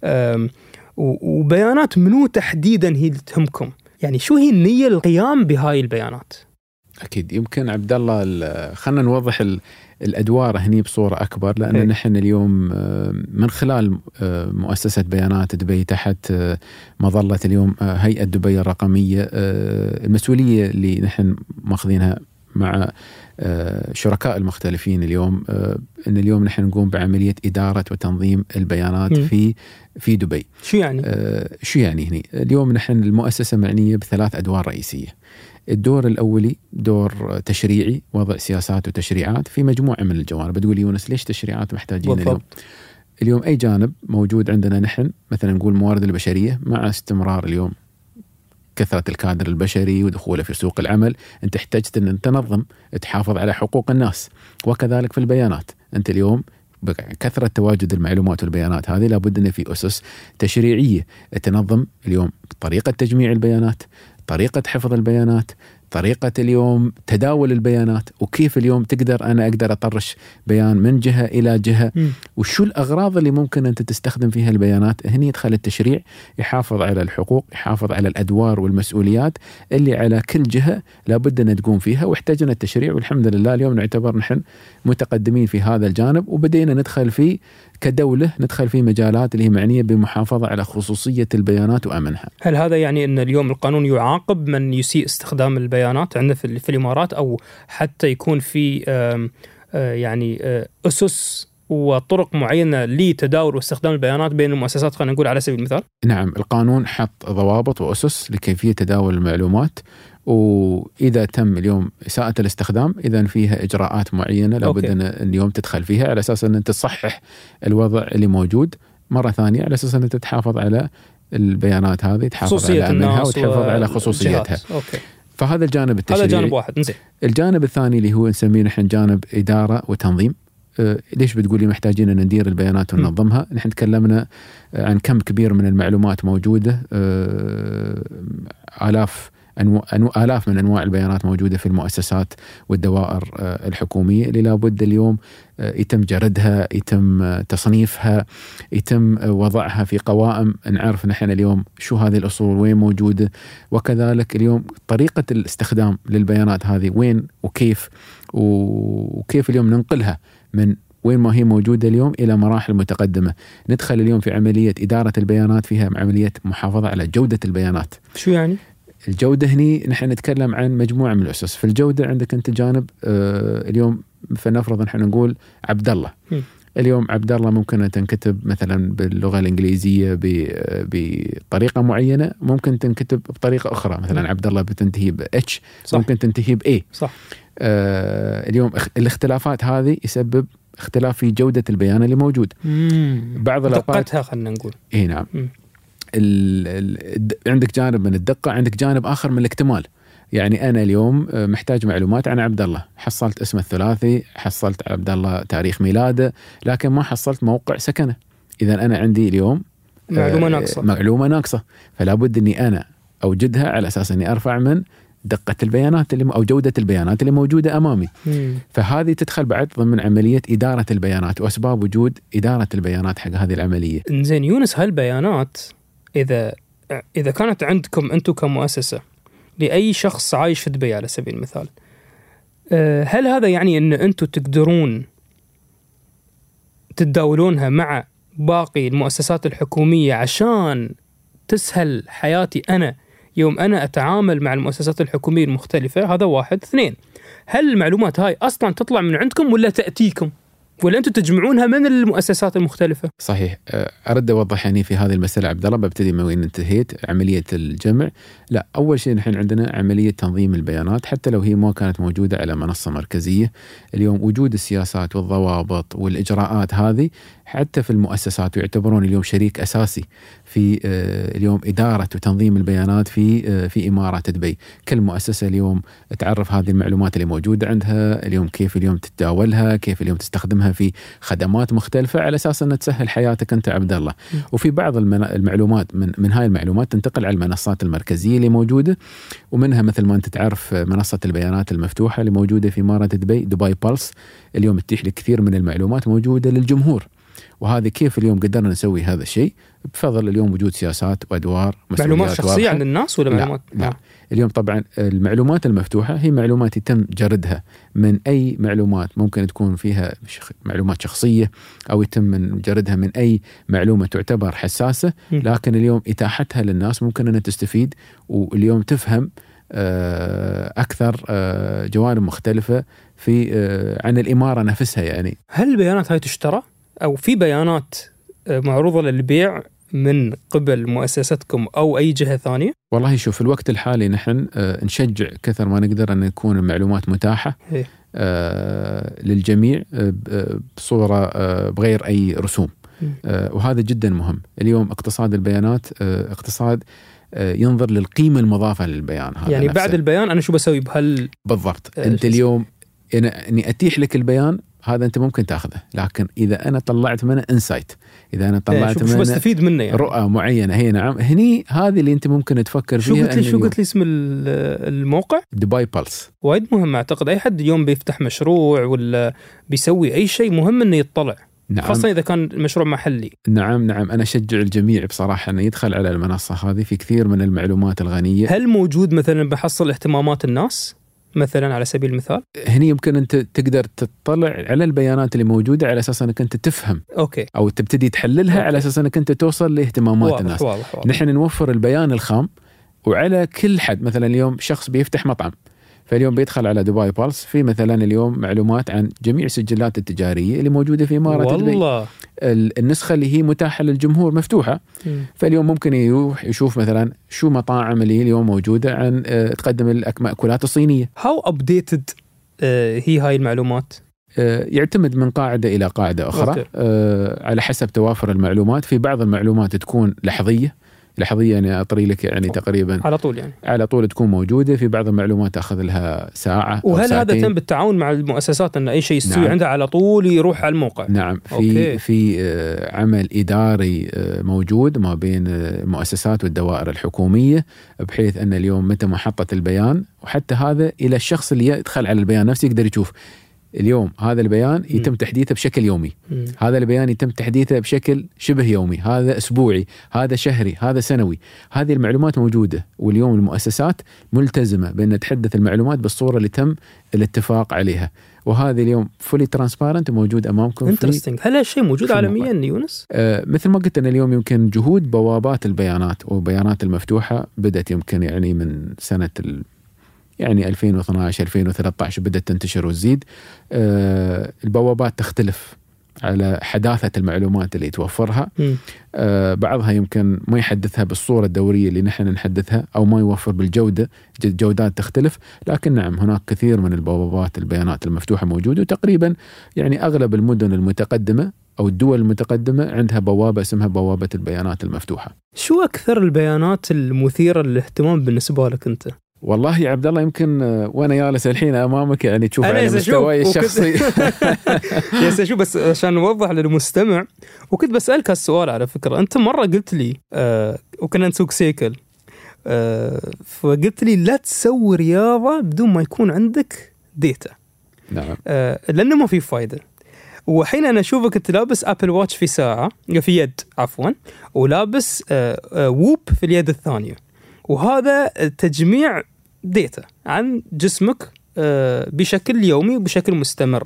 وبيانات منو تحديدا هي اللي تهمكم؟ يعني شو هي النية القيام بهاي البيانات؟ أكيد يمكن عبد الله خلنا نوضح الأدوار هني بصورة أكبر، لأن نحن اليوم من خلال مؤسسة بيانات دبي تحت مظلة اليوم هيئة دبي الرقمية، المسؤولية اللي نحن ماخذينها مع شركاء المختلفين اليوم، إن اليوم نحن نقوم بعملية إدارة وتنظيم البيانات في دبي. شو يعني؟ شو يعني هني؟ اليوم نحن المؤسسة معنية بثلاث أدوار رئيسية. الدور الأولي دور تشريعي، وضع سياسات وتشريعات في مجموعة من الجوانب. بتقول يونس ليش تشريعات محتاجين اليوم أي جانب موجود عندنا نحن، مثلا نقول موارد البشرية، مع استمرار اليوم كثرة الكادر البشري ودخوله في سوق العمل، أنت احتجت أن تنظم تحافظ على حقوق الناس. وكذلك في البيانات، أنت اليوم كثرة تواجد المعلومات والبيانات هذه لابد أن في أسس تشريعية تنظم اليوم طريقة تجميع البيانات، طريقة حفظ البيانات، طريقة اليوم تداول البيانات، وكيف اليوم أنا أقدر أطرش بيان من جهة إلى جهة، وشو الأغراض اللي ممكن أنت تستخدم فيها البيانات. هنا يدخل التشريع يحافظ على الحقوق، يحافظ على الأدوار والمسؤوليات اللي على كل جهة لابد أن تقوم فيها، واحتاجنا التشريع. والحمد لله اليوم نعتبر نحن متقدمين في هذا الجانب، وبدينا ندخل فيه كدولة، ندخل في مجالات اللي هي معنية بمحافظة على خصوصية البيانات وأمنها. هل هذا يعني أن اليوم القانون يعاقب من يسيء استخدام البيانات عندنا في الإمارات، أو حتى يكون في يعني أسس وطرق معينة لتداول واستخدام البيانات بين المؤسسات، خلينا نقول على سبيل المثال؟ نعم، القانون حط ضوابط وأسس لكيفية تداول المعلومات، وإذا تم اليوم إساءة الاستخدام إذن فيها إجراءات معينة لابد أن اليوم تدخل فيها، على أساس أن تصحح الوضع اللي موجود مرة ثانية، على أساس أن تحافظ على البيانات هذه، تحافظ على أمنها وتحافظ على خصوصيتها. فهذا الجانب التشريعي. هذا جانب واحد. زين. الجانب الثاني اللي هو نسميه نحن جانب إدارة وتنظيم. ليش بتقولي محتاجين أن ندير البيانات وننظمها؟ نحن تكلمنا عن كم كبير من المعلومات موجودة، آلاف من أنواع البيانات موجودة في المؤسسات والدوائر الحكومية اللي لابد اليوم يتم جردها، يتم تصنيفها، يتم وضعها في قوائم، نعرف نحن اليوم شو هذه الأصول وين موجودة، وكذلك اليوم طريقة الاستخدام للبيانات هذه وين وكيف اليوم ننقلها من وين ما هي موجودة اليوم إلى مراحل متقدمة. ندخل اليوم في عملية إدارة البيانات، فيها عملية محافظة على جودة البيانات. شو يعني؟ الجودة هني نحن نتكلم عن مجموعة من الأسس. في الجودة عندك أنت جانب اليوم فلنفرض نحن نقول عبد الله. اليوم عبد الله ممكن أن تنكتب مثلا باللغة الإنجليزية بطريقة معينة، ممكن تنكتب بطريقة أخرى، مثلا عبد الله بتنتهي ب H، ممكن تنتهي ب A. صح. اليوم الاختلافات هذه يسبب اختلاف في جودة البيان اللي موجود. بعض الأوقات دقتها خلينا نقول. إيه نعم. عندك جانب من الدقة، عندك جانب آخر من الاكتمال. يعني أنا اليوم محتاج معلومات عن عبد الله، حصلت اسمه الثلاثي، حصلت عبد الله تاريخ ميلاده، لكن ما حصلت موقع سكنه. إذا أنا عندي اليوم معلومة ناقصة، فلا بد أني أنا أوجدها على أساس أني أرفع من دقة البيانات أو جودة البيانات اللي موجودة أمامي. فهذه تدخل بعد ضمن عملية إدارة البيانات وأسباب وجود إدارة البيانات حق هذه العملية. زين يونس، هالبيانات إذا كانت عندكم أنتم كمؤسسة لأي شخص عايش في دبي على سبيل المثال، هل هذا يعني أن أنتم تقدرون تتداولونها مع باقي المؤسسات الحكومية عشان تسهل حياتي أنا يوم أنا أتعامل مع المؤسسات الحكومية المختلفة؟ هذا واحد. اثنين، هل المعلومات هاي أصلا تطلع من عندكم ولا تأتيكم، ولا أنتم تجمعونها من المؤسسات المختلفة؟ صحيح. أرد أوضح يعني في هذه المسألة عبد الله، ببتدي من وين انتهيت عملية الجمع. لا، أول شيء نحن عندنا عملية تنظيم البيانات حتى لو هي ما كانت موجودة على منصة مركزية. اليوم وجود السياسات والضوابط والإجراءات هذه حتى في المؤسسات، ويعتبرون اليوم شريك أساسي في اليوم إدارة وتنظيم البيانات في إمارة دبي. كل مؤسسة اليوم تعرف هذه المعلومات اللي موجودة عندها اليوم، كيف اليوم تتداولها، كيف اليوم تستخدمها في خدمات مختلفة على أساس أن تسهل حياتك أنت عبد الله. وفي بعض المعلومات من هاي المعلومات تنتقل على المنصات المركزية اللي موجودة، ومنها مثل ما أنت تعرف منصة البيانات المفتوحة اللي موجودة في إمارة دبي بلس، اليوم تتيح لك كثير من المعلومات موجودة للجمهور. وهذا كيف اليوم قدرنا نسوي هذا الشيء؟ بفضل اليوم وجود سياسات وأدوار معلومات شخصية عند الناس ولا معلومات؟ لا. اليوم طبعا المعلومات المفتوحة هي معلومات يتم جردها من أي معلومات ممكن تكون فيها معلومات شخصية، أو يتم جردها من أي معلومة تعتبر حساسة، لكن اليوم إتاحتها للناس ممكن أن تستفيد واليوم تفهم أكثر جوانب مختلفة في عن الإمارة نفسها. يعني هل البيانات هاي تشترى أو في بيانات معروضة للبيع من قبل مؤسستكم أو أي جهة ثانية؟ والله شوف، في الوقت الحالي نحن نشجع كثر ما نقدر أن يكون المعلومات متاحة للجميع بصورة بغير أي رسوم، وهذا جدا مهم. اليوم اقتصاد البيانات اقتصاد ينظر للقيمة المضافة للبيان هذا. يعني بعد البيان أنا شو بسوي بالضبط. أنت اليوم أني أتيح لك البيان هذا أنت ممكن تأخذه، لكن إذا أنا طلعت منه إنسايت، إذا أنا طلعت منه بستفيد منه يعني رؤى معينة، هي نعم هني هذه اللي أنت ممكن تفكر فيها. شو قلت لي اسم الموقع؟ دبي بلس. وايد مهم. أعتقد أي حد اليوم بيفتح مشروع ولا بيسوي أي شيء مهم إنه يطلع، نعم. خاصة إذا كان مشروع محلي. نعم أنا أشجع الجميع بصراحة أن يدخل على المنصة هذه، في كثير من المعلومات الغنية. هل موجود مثلا بحصل اهتمامات الناس مثلا على سبيل المثال؟ هني يمكن أنت تقدر تطلع على البيانات اللي موجودة على أساس أنك أنت تفهم أو تبتدي تحللها على أساس أنك أنت توصل لاهتمامات الناس. واضح. نحن نوفر البيان الخام، وعلى كل حد مثلا اليوم شخص بيفتح مطعم، فاليوم بيدخل على دبي بلس في مثلا اليوم معلومات عن جميع السجلات التجارية اللي موجودة في إمارة دبي. النسخة اللي هي متاحة للجمهور مفتوحة. فاليوم ممكن يروح يشوف مثلا شو مطاعم اللي اليوم موجودة عن تقدم المأكولات الصينية. How updated هي هاي المعلومات؟ يعتمد من قاعدة إلى قاعدة أخرى على حسب توافر المعلومات. في بعض المعلومات تكون لحظية، لحظية يعني أطري لك يعني تقريبا على طول تكون موجودة. في بعض المعلومات تأخذ لها ساعة. وهل هذا تم بالتعاون مع المؤسسات أن أي شيء يستوي عندها على طول يروح على الموقع؟ نعم. في عمل إداري موجود ما بين المؤسسات والدوائر الحكومية، بحيث أن اليوم متى ما حطت البيان، وحتى هذا إلى الشخص اللي يدخل على البيان نفسه يقدر يشوف اليوم هذا البيان يتم تحديثه بشكل يومي، هذا البيان يتم تحديثه بشكل شبه يومي، هذا أسبوعي، هذا شهري، هذا سنوي. هذه المعلومات موجودة، واليوم المؤسسات ملتزمة بأن تحدث المعلومات بالصورة اللي تم الاتفاق عليها، وهذا اليوم fully transparent موجود أمامكم. هل هالشيء موجود عالميا يونس؟ مثل ما قلت أن اليوم يمكن جهود بوابات البيانات وبيانات المفتوحة بدأت يمكن يعني من سنة يعني 2012-2013 بدأت تنتشر وتزيد. البوابات تختلف على حداثة المعلومات اللي توفرها. بعضها يمكن ما يحدثها بالصورة الدورية اللي نحن نحدثها، أو ما يوفر بالجودة، جودات تختلف. لكن نعم هناك كثير من البوابات البيانات المفتوحة موجودة، وتقريبا يعني أغلب المدن المتقدمة أو الدول المتقدمة عندها بوابة اسمها بوابة البيانات المفتوحة. شو أكثر البيانات المثيرة للاهتمام بالنسبة لك أنت؟ والله يا عبد الله يمكن وانا جالس الحين امامك يعني تشوف على مستواي الشخصي. يا شو بس عشان نوضح للمستمع، وكنت بسألك هالسؤال على فكرة. انت مرة قلت لي وكنا نسوق سيكل، فقلت لي لا تسوي رياضة بدون ما يكون عندك ديتا. نعم. لأنه ما في فايدة. وحين أنا أشوفك أنت لابس أبل واتش في ساعة في يد عفوا، ولابس ووب في اليد الثانية، وهذا تجميع ديتا عن جسمك بشكل يومي وبشكل مستمر.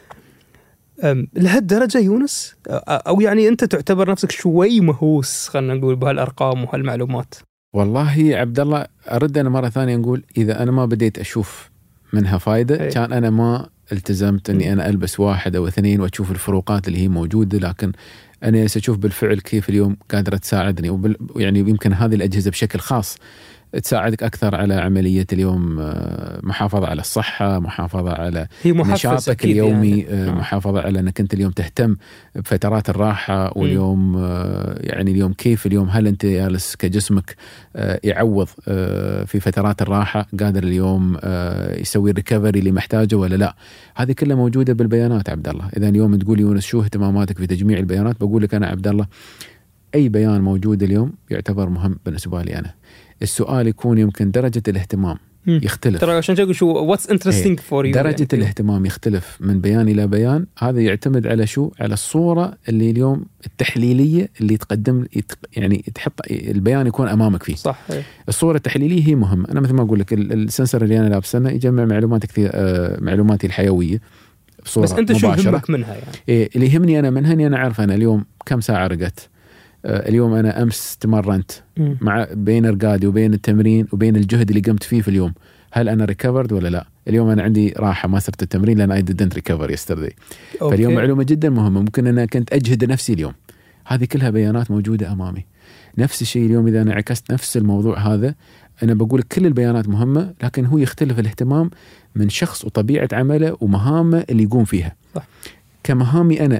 لهالدرجة يونس؟ أو يعني أنت تعتبر نفسك شوي مهووس خلنا نقول بهالأرقام وهالمعلومات؟ والله عبد الله أرد أنا مرة ثانية نقول إذا أنا ما بديت أشوف منها فايدة كان أنا ما التزمت أني أنا ألبس 1 أو 2 وأشوف الفروقات اللي هي موجودة. لكن أنا سأشوف بالفعل كيف اليوم قادرة تساعدني، يعني يمكن هذه الأجهزة بشكل خاص تساعدك أكثر على عملية اليوم محافظة على الصحة، محافظة على نشاطك اليومي، يعني. محافظة على أنك أنت اليوم تهتم بفترات الراحة، واليوم يعني اليوم كيف اليوم هل أنت جالس كجسمك يعوض في فترات الراحة، قادر اليوم يسوي الريكفري اللي محتاجه ولا لا. هذه كلها موجودة بالبيانات عبد الله. إذا اليوم تقول يونس شو اهتماماتك في تجميع البيانات، بقول لك أنا عبد الله أي بيان موجود اليوم يعتبر مهم بالنسبة لي أنا. السؤال يكون يمكن درجة الاهتمام يختلف. ترى عشان تقول شو what's interesting for you، درجة يعني الاهتمام يختلف من بيان إلى بيان. هذا يعتمد على شو؟ على الصورة اللي اليوم التحليلية اللي تقدم، يعني تحط البيان يكون أمامك فيه. صح. الصورة التحليلية هي مهمة. أنا مثل ما أقول لك السنسر اللي أنا لابسه يجمع معلومات كثير، معلوماتي الحيوية بصورة بس أنت مباشرة. شو يهمك منها يعني؟ اللي يهمني أنا منها إني أنا أعرف أنا اليوم كم ساعة رقدت، اليوم أنا أمس تمرنت مع بين رقادي وبين التمرين وبين الجهد اللي قمت فيه في اليوم، هل أنا ريكفرد ولا لا؟ اليوم أنا عندي راحة ما صرت التمرين لأن I didn't recover yesterday. فاليوم معلومة جدا مهمة. ممكن أنا كنت أجهد نفسي اليوم، هذه كلها بيانات موجودة أمامي. نفس الشيء اليوم إذا أنا عكست نفس الموضوع هذا، أنا بقول كل البيانات مهمة، لكن هو يختلف الاهتمام من شخص وطبيعة عمله ومهامه اللي يقوم فيها. صح. كمهامي أنا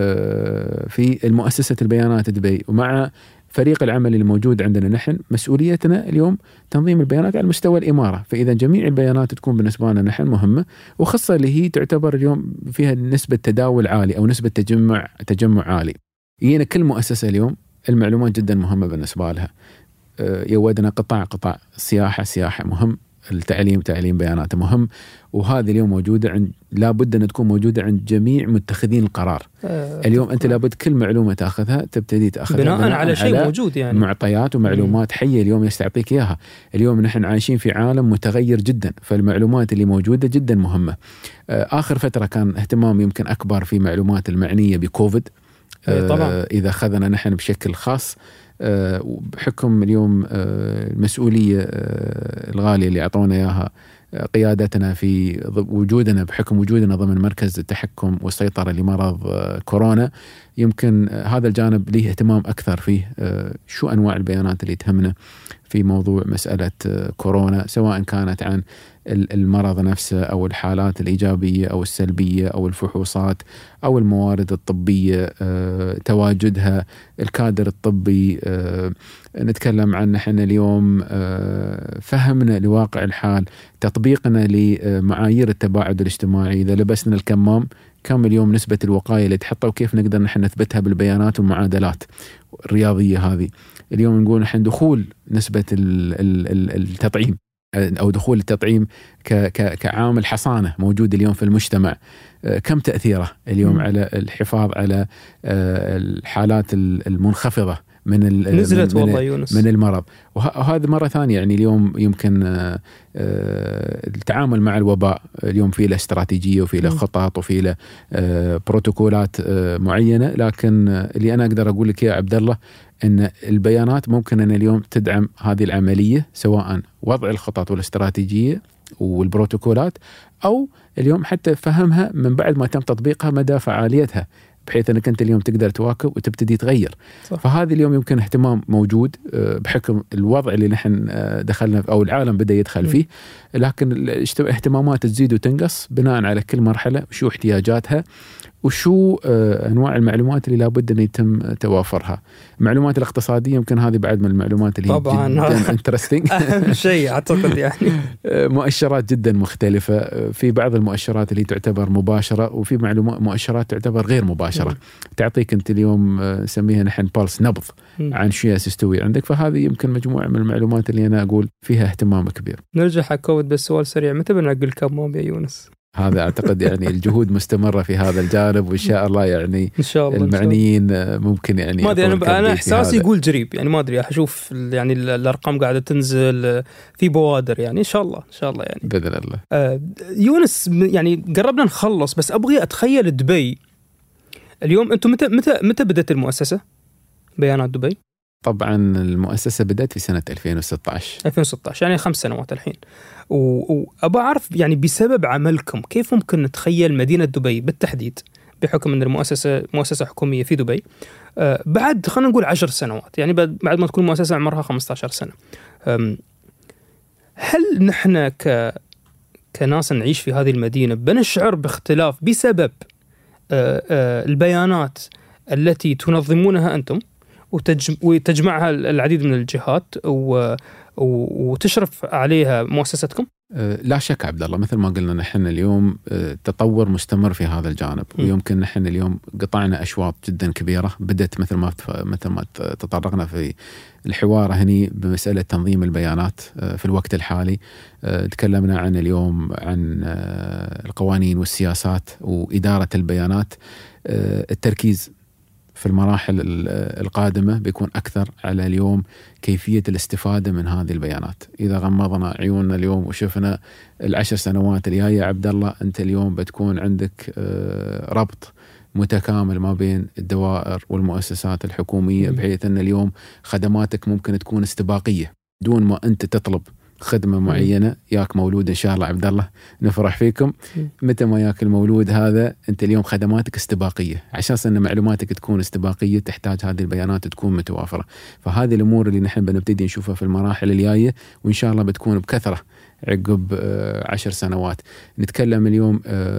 في المؤسسة البيانات دبي ومع فريق العمل اللي موجود عندنا، نحن مسؤوليتنا اليوم تنظيم البيانات على مستوى الإمارة. فإذا جميع البيانات تكون بالنسبة لنا نحن مهمة، وخاصة اللي هي تعتبر اليوم فيها نسبة تداول عالي أو نسبة تجمع عالي. يجينا كل مؤسسة اليوم المعلومات جدا مهمة بالنسبة لها. يودنا قطاع سياحة مهم، تعليم بيانات مهم، وهذه اليوم موجودة لابد أن تكون موجودة عند جميع متخذين القرار. اليوم أنت لابد كل معلومة تأخذها تبتدي تأخذها بناء على شيء موجود، يعني معطيات ومعلومات حية اليوم يستعطيك إياها. اليوم نحن عايشين في عالم متغير جدا، فالمعلومات اللي موجودة جدا مهمة. آخر فترة كان اهتمام يمكن أكبر في معلومات المعنية بكوفيد طبعا. إذا أخذنا نحن بشكل خاص بحكم اليوم المسؤولية الغالية اللي أعطونا إياها قيادتنا في وجودنا، بحكم وجودنا ضمن مركز التحكم والسيطرة لمرض كورونا، يمكن هذا الجانب له اهتمام أكثر فيه. شو أنواع البيانات اللي تهمنا في موضوع مسألة كورونا، سواء كانت عن المرض نفسه أو الحالات الإيجابية أو السلبية أو الفحوصات أو الموارد الطبية، تواجدها، الكادر الطبي، نتكلم عنه احنا اليوم، فهمنا لواقع الحال، تطبيقنا لمعايير التباعد الاجتماعي. إذا لبسنا الكمام كم اليوم نسبة الوقاية اللي تحطها، وكيف نقدر نحن نثبتها بالبيانات والمعادلات الرياضية هذه. اليوم نقول نحن دخول نسبة التطعيم أو دخول التطعيم كعامل حصانة موجود اليوم في المجتمع، كم تأثيره اليوم على الحفاظ على الحالات المنخفضة من المرض. وهذا مرة ثانية يعني اليوم يمكن التعامل مع الوباء اليوم فيه له استراتيجية وفيه له خطط وفيه له بروتوكولات معينة، لكن اللي أنا أقدر أقول لك يا عبد الله أن البيانات ممكن أن اليوم تدعم هذه العملية، سواء وضع الخطط والاستراتيجية والبروتوكولات، أو اليوم حتى فهمها من بعد ما تم تطبيقها مدى فعاليتها، بحيث أنك أنت اليوم تقدر تواكب وتبتدي تغير. صح. فهذه اليوم يمكن اهتمام موجود بحكم الوضع اللي نحن دخلنا أو العالم بدأ يدخل فيه، لكن الاهتمامات تزيد وتنقص بناء على كل مرحلة وشو احتياجاتها وشو أنواع المعلومات اللي لابد أن يتم توافرها. المعلومات الاقتصادية يمكن هذه بعد من المعلومات اللي طبعاً جدا انترستينج أهم شيء أعتقد يعني مؤشرات جدا مختلفة، في بعض المؤشرات اللي تعتبر مباشرة وفي مؤشرات تعتبر غير مباشرة. تعطيك أنت اليوم نسميها نحن بالس، نبض عن شو يستوي عندك. فهذه يمكن مجموعة من المعلومات اللي أنا أقول فيها اهتمام كبير. نرجع حق كوفيد بس سؤال سريع، متى بنعقل كمام يا يونس؟ هذا أعتقد يعني الجهود مستمرة في هذا الجانب، وإن شاء الله يعني إن شاء الله المعنيين ممكن يعني ما أدري، أنا إحساسي يقول جريب يعني، ما أدري، أشوف يعني الأرقام قاعدة تنزل في بوادر يعني إن شاء الله يعني بإذن الله. يونس يعني قربنا نخلص، بس أبغي أتخيل دبي اليوم. أنتم متى بدأت المؤسسة بيانات دبي؟ طبعا المؤسسة بدأت في سنة 2016 يعني 5 سنوات الحين. وأبى أعرف يعني بسبب عملكم كيف ممكن نتخيل مدينة دبي بالتحديد، بحكم أن المؤسسة مؤسسة حكومية في دبي، بعد خلينا نقول 10 سنوات، يعني بعد ما تكون مؤسسة عمرها 15 سنة. هل نحن كناس نعيش في هذه المدينة بنشعر باختلاف بسبب البيانات التي تنظمونها أنتم وتجمعها العديد من الجهات وتشرف عليها مؤسستكم؟ لا شك عبد الله، مثل ما قلنا نحن اليوم تطور مستمر في هذا الجانب، ويمكن نحن اليوم قطعنا أشواط جدا كبيرة. بدأت مثل ما تطرقنا في الحوار هني بمسألة تنظيم البيانات في الوقت الحالي. تكلمنا عن اليوم عن القوانين والسياسات وإدارة البيانات. التركيز في المراحل القادمة بيكون أكثر على اليوم كيفية الاستفادة من هذه البيانات. إذا غمضنا عيوننا اليوم وشفنا 10 سنوات الجاية عبد الله، أنت اليوم بتكون عندك ربط متكامل ما بين الدوائر والمؤسسات الحكومية، بحيث أن اليوم خدماتك ممكن تكون استباقية دون ما أنت تطلب خدمة معينة. ياك مولود إن شاء الله عبد الله، نفرح فيكم. متى ما ياك المولود هذا، أنت اليوم خدماتك استباقية. عشان أن معلوماتك تكون استباقية تحتاج هذه البيانات تكون متوافرة. فهذه الأمور اللي نحن بنبتدي نشوفها في المراحل الجاية، وإن شاء الله بتكون بكثرة عقب 10 سنوات. نتكلم اليوم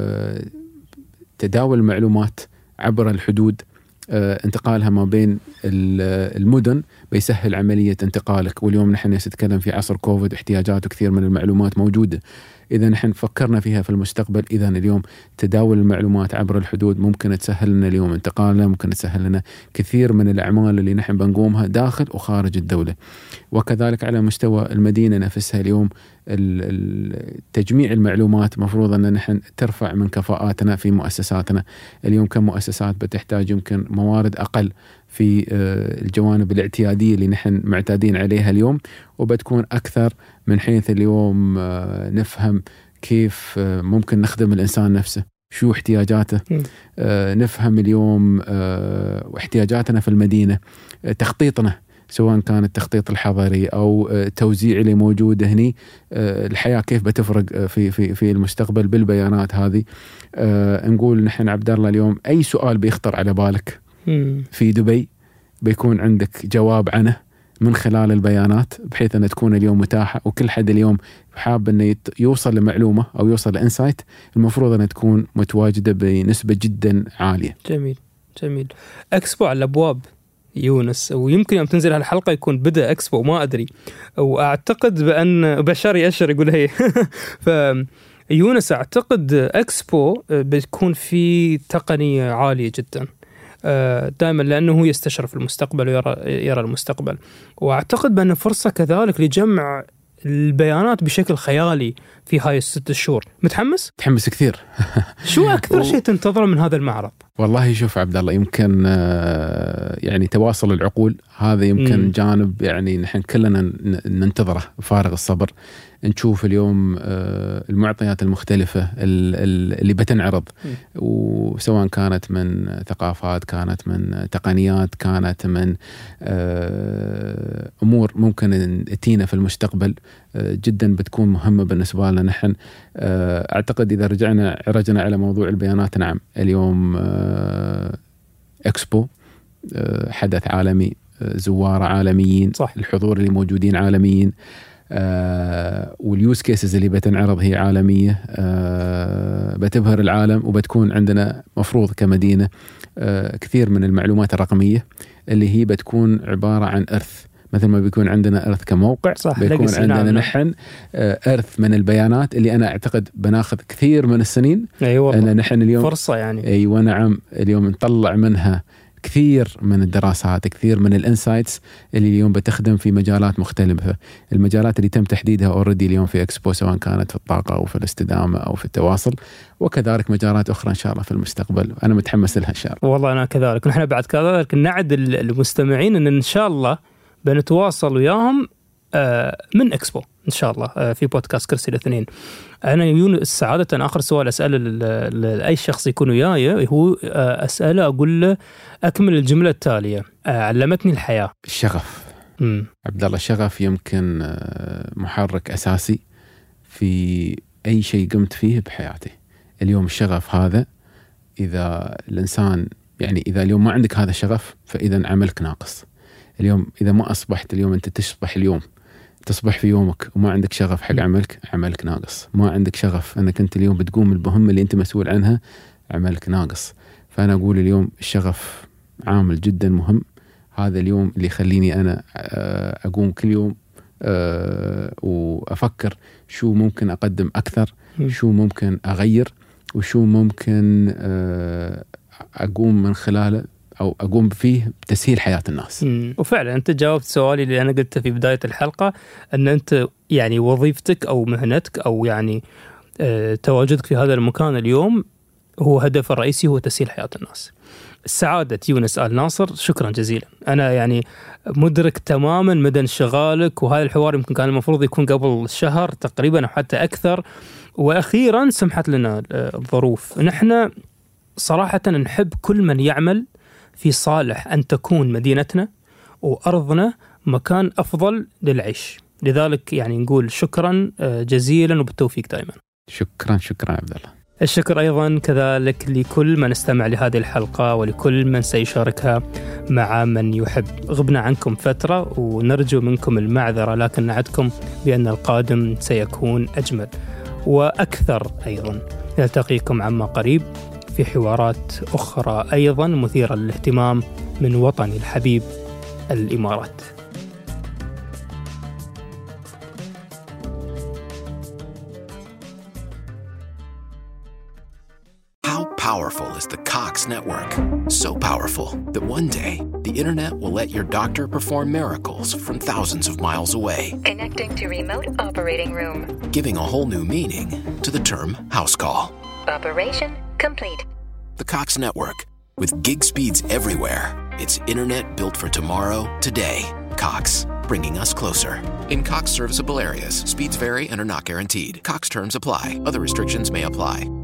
تداول المعلومات عبر الحدود، انتقالها ما بين المدن بيسهل عملية انتقالك. واليوم نحن نتكلم في عصر كوفيد، احتياجات كثير من المعلومات موجودة. إذا نحن فكرنا فيها في المستقبل، إذا اليوم تداول المعلومات عبر الحدود ممكن تسهل لنا اليوم انتقالنا، ممكن تسهل لنا كثير من الأعمال اللي نحن بنقومها داخل وخارج الدولة. وكذلك على مستوى المدينة نفسها اليوم تجميع المعلومات مفروض أن نحن ترفع من كفاءاتنا في مؤسساتنا. اليوم كمؤسسات بتحتاج يمكن موارد أقل في الجوانب الاعتيادية اللي نحن معتادين عليها اليوم، وبتكون أكثر من حيث اليوم نفهم كيف ممكن نخدم الإنسان نفسه، شو احتياجاته، نفهم اليوم واحتياجاتنا في المدينة، تخطيطنا سواء كان التخطيط الحضري أو التوزيع اللي موجود هني، الحياة كيف بتفرق في المستقبل بالبيانات هذه. نقول نحن عبد الله اليوم أي سؤال بيخطر على بالك في دبي بيكون عندك جواب عنه من خلال البيانات، بحيث أن تكون اليوم متاحة، وكل حد اليوم حاب أنه يوصل لمعلومة أو يوصل لإنسايت المفروض أن تكون متواجدة بنسبة جدا عالية. جميل جميل. أكسبو على الأبواب يونس، ويمكن يوم تنزل هالحلقة يكون بدأ أكسبو ما أدري، وأعتقد بأن بشار يأشر يقول هي يونس أعتقد أكسبو بتكون في تقنية عالية جدا دائما، لأنه هو يستشرف المستقبل ويرى المستقبل، وأعتقد بأن فرصة كذلك لجمع البيانات بشكل خيالي في هاي 6 شهور. متحمس كثير. شو أكثر شيء تنتظره من هذا المعرض؟ والله شوف عبد الله، يمكن يعني تواصل العقول هذا يمكن جانب يعني نحن كلنا ننتظره بفارغ الصبر. نشوف اليوم المعطيات المختلفة اللي بتنعرض، وسواء كانت من ثقافات، كانت من تقنيات، كانت من أمور ممكن تينا في المستقبل جدا بتكون مهمة بالنسبة لنا نحن. أعتقد إذا رجعنا على موضوع البيانات، نعم اليوم إكسبو حدث عالمي، زوار عالميين، صح. الحضور اللي موجودين عالميين، واليوز كيسز اللي بتنعرض هي عالمية، بتبهر العالم، وبتكون عندنا مفروض كمدينة كثير من المعلومات الرقمية اللي هي بتكون عبارة عن إرث، مثل ما بيكون عندنا إرث كموقع، بيكون عندنا نحن إرث من البيانات اللي أنا أعتقد بناخذ كثير من السنين. أيوة أن نحن اليوم فرصة يعني. أيوة نعم، اليوم نطلع منها كثير من الدراسات، كثير من الانسايتس اللي اليوم بتخدم في مجالات مختلفة. المجالات اللي تم تحديدها أوريدي اليوم في إكسبو، سواء كانت في الطاقة أو في الاستدامة أو في التواصل، وكذلك مجالات أخرى إن شاء الله في المستقبل. أنا متحمس لها إن شاء الله. والله أنا كذلك، ونحن بعد كذلك نعد المستمعين أن إن شاء الله بنتواصل وياهم من إكسبو إن شاء الله في بودكاست كرسي الاثنين. أنا يونس سعادة آخر سؤال أسأله لأي شخص يكون وياي، هو أسأله أقول له أكمل الجملة التالية: علمتني الحياة الشغف. عبد الله، الشغف يمكن محرك أساسي في أي شيء قمت فيه بحياتي. اليوم الشغف هذا، إذا الإنسان يعني إذا اليوم ما عندك هذا الشغف فإذا عملك ناقص. اليوم إذا ما أصبحت اليوم أنت تصبح في يومك وما عندك شغف حق عملك ناقص. ما عندك شغف أنك أنت اليوم بتقوم المهمة اللي أنت مسؤول عنها، عملك ناقص. فأنا أقول اليوم الشغف عامل جدا مهم. هذا اليوم اللي يخليني أنا أقوم كل يوم وأفكر شو ممكن أقدم أكثر، شو ممكن أغير، وشو ممكن أقوم من خلاله أو أقوم فيه بتسهيل حياة الناس. وفعلا أنت جاوبت سؤالي اللي أنا قلته في بداية الحلقة، أن أنت يعني وظيفتك أو مهنتك أو يعني تواجدك في هذا المكان اليوم هو هدف الرئيسي هو تسهيل حياة الناس. سعادة يونس آل ناصر، شكرا جزيلا. أنا يعني مدرك تماما مدى انشغالك، وهذا الحوار يمكن كان المفروض يكون قبل شهر تقريبا أو حتى أكثر، وأخيرا سمحت لنا الظروف. نحن صراحة نحب كل من يعمل في صالح أن تكون مدينتنا وأرضنا مكان أفضل للعيش، لذلك يعني نقول شكرا جزيلا وبالتوفيق دائما. شكرا عبد الله. الشكر أيضا كذلك لكل من استمع لهذه الحلقة ولكل من سيشاركها مع من يحب. غبنا عنكم فترة ونرجو منكم المعذرة، لكن نعدكم بأن القادم سيكون أجمل وأكثر أيضا. نلتقيكم عما قريب في حوارات أخرى أيضا مثيرة للاهتمام من وطني الحبيب الإمارات. How powerful is the Cox network? So powerful that one day the internet will let your doctor perform miracles from thousands of miles away. Connecting to remote operating room. Giving a whole new meaning to the term house call. Operation complete. The Cox network. With gig speeds everywhere. It's internet built for tomorrow, today. Cox, bringing us closer. In Cox serviceable areas, speeds vary and are not guaranteed. Cox terms apply. Other restrictions may apply.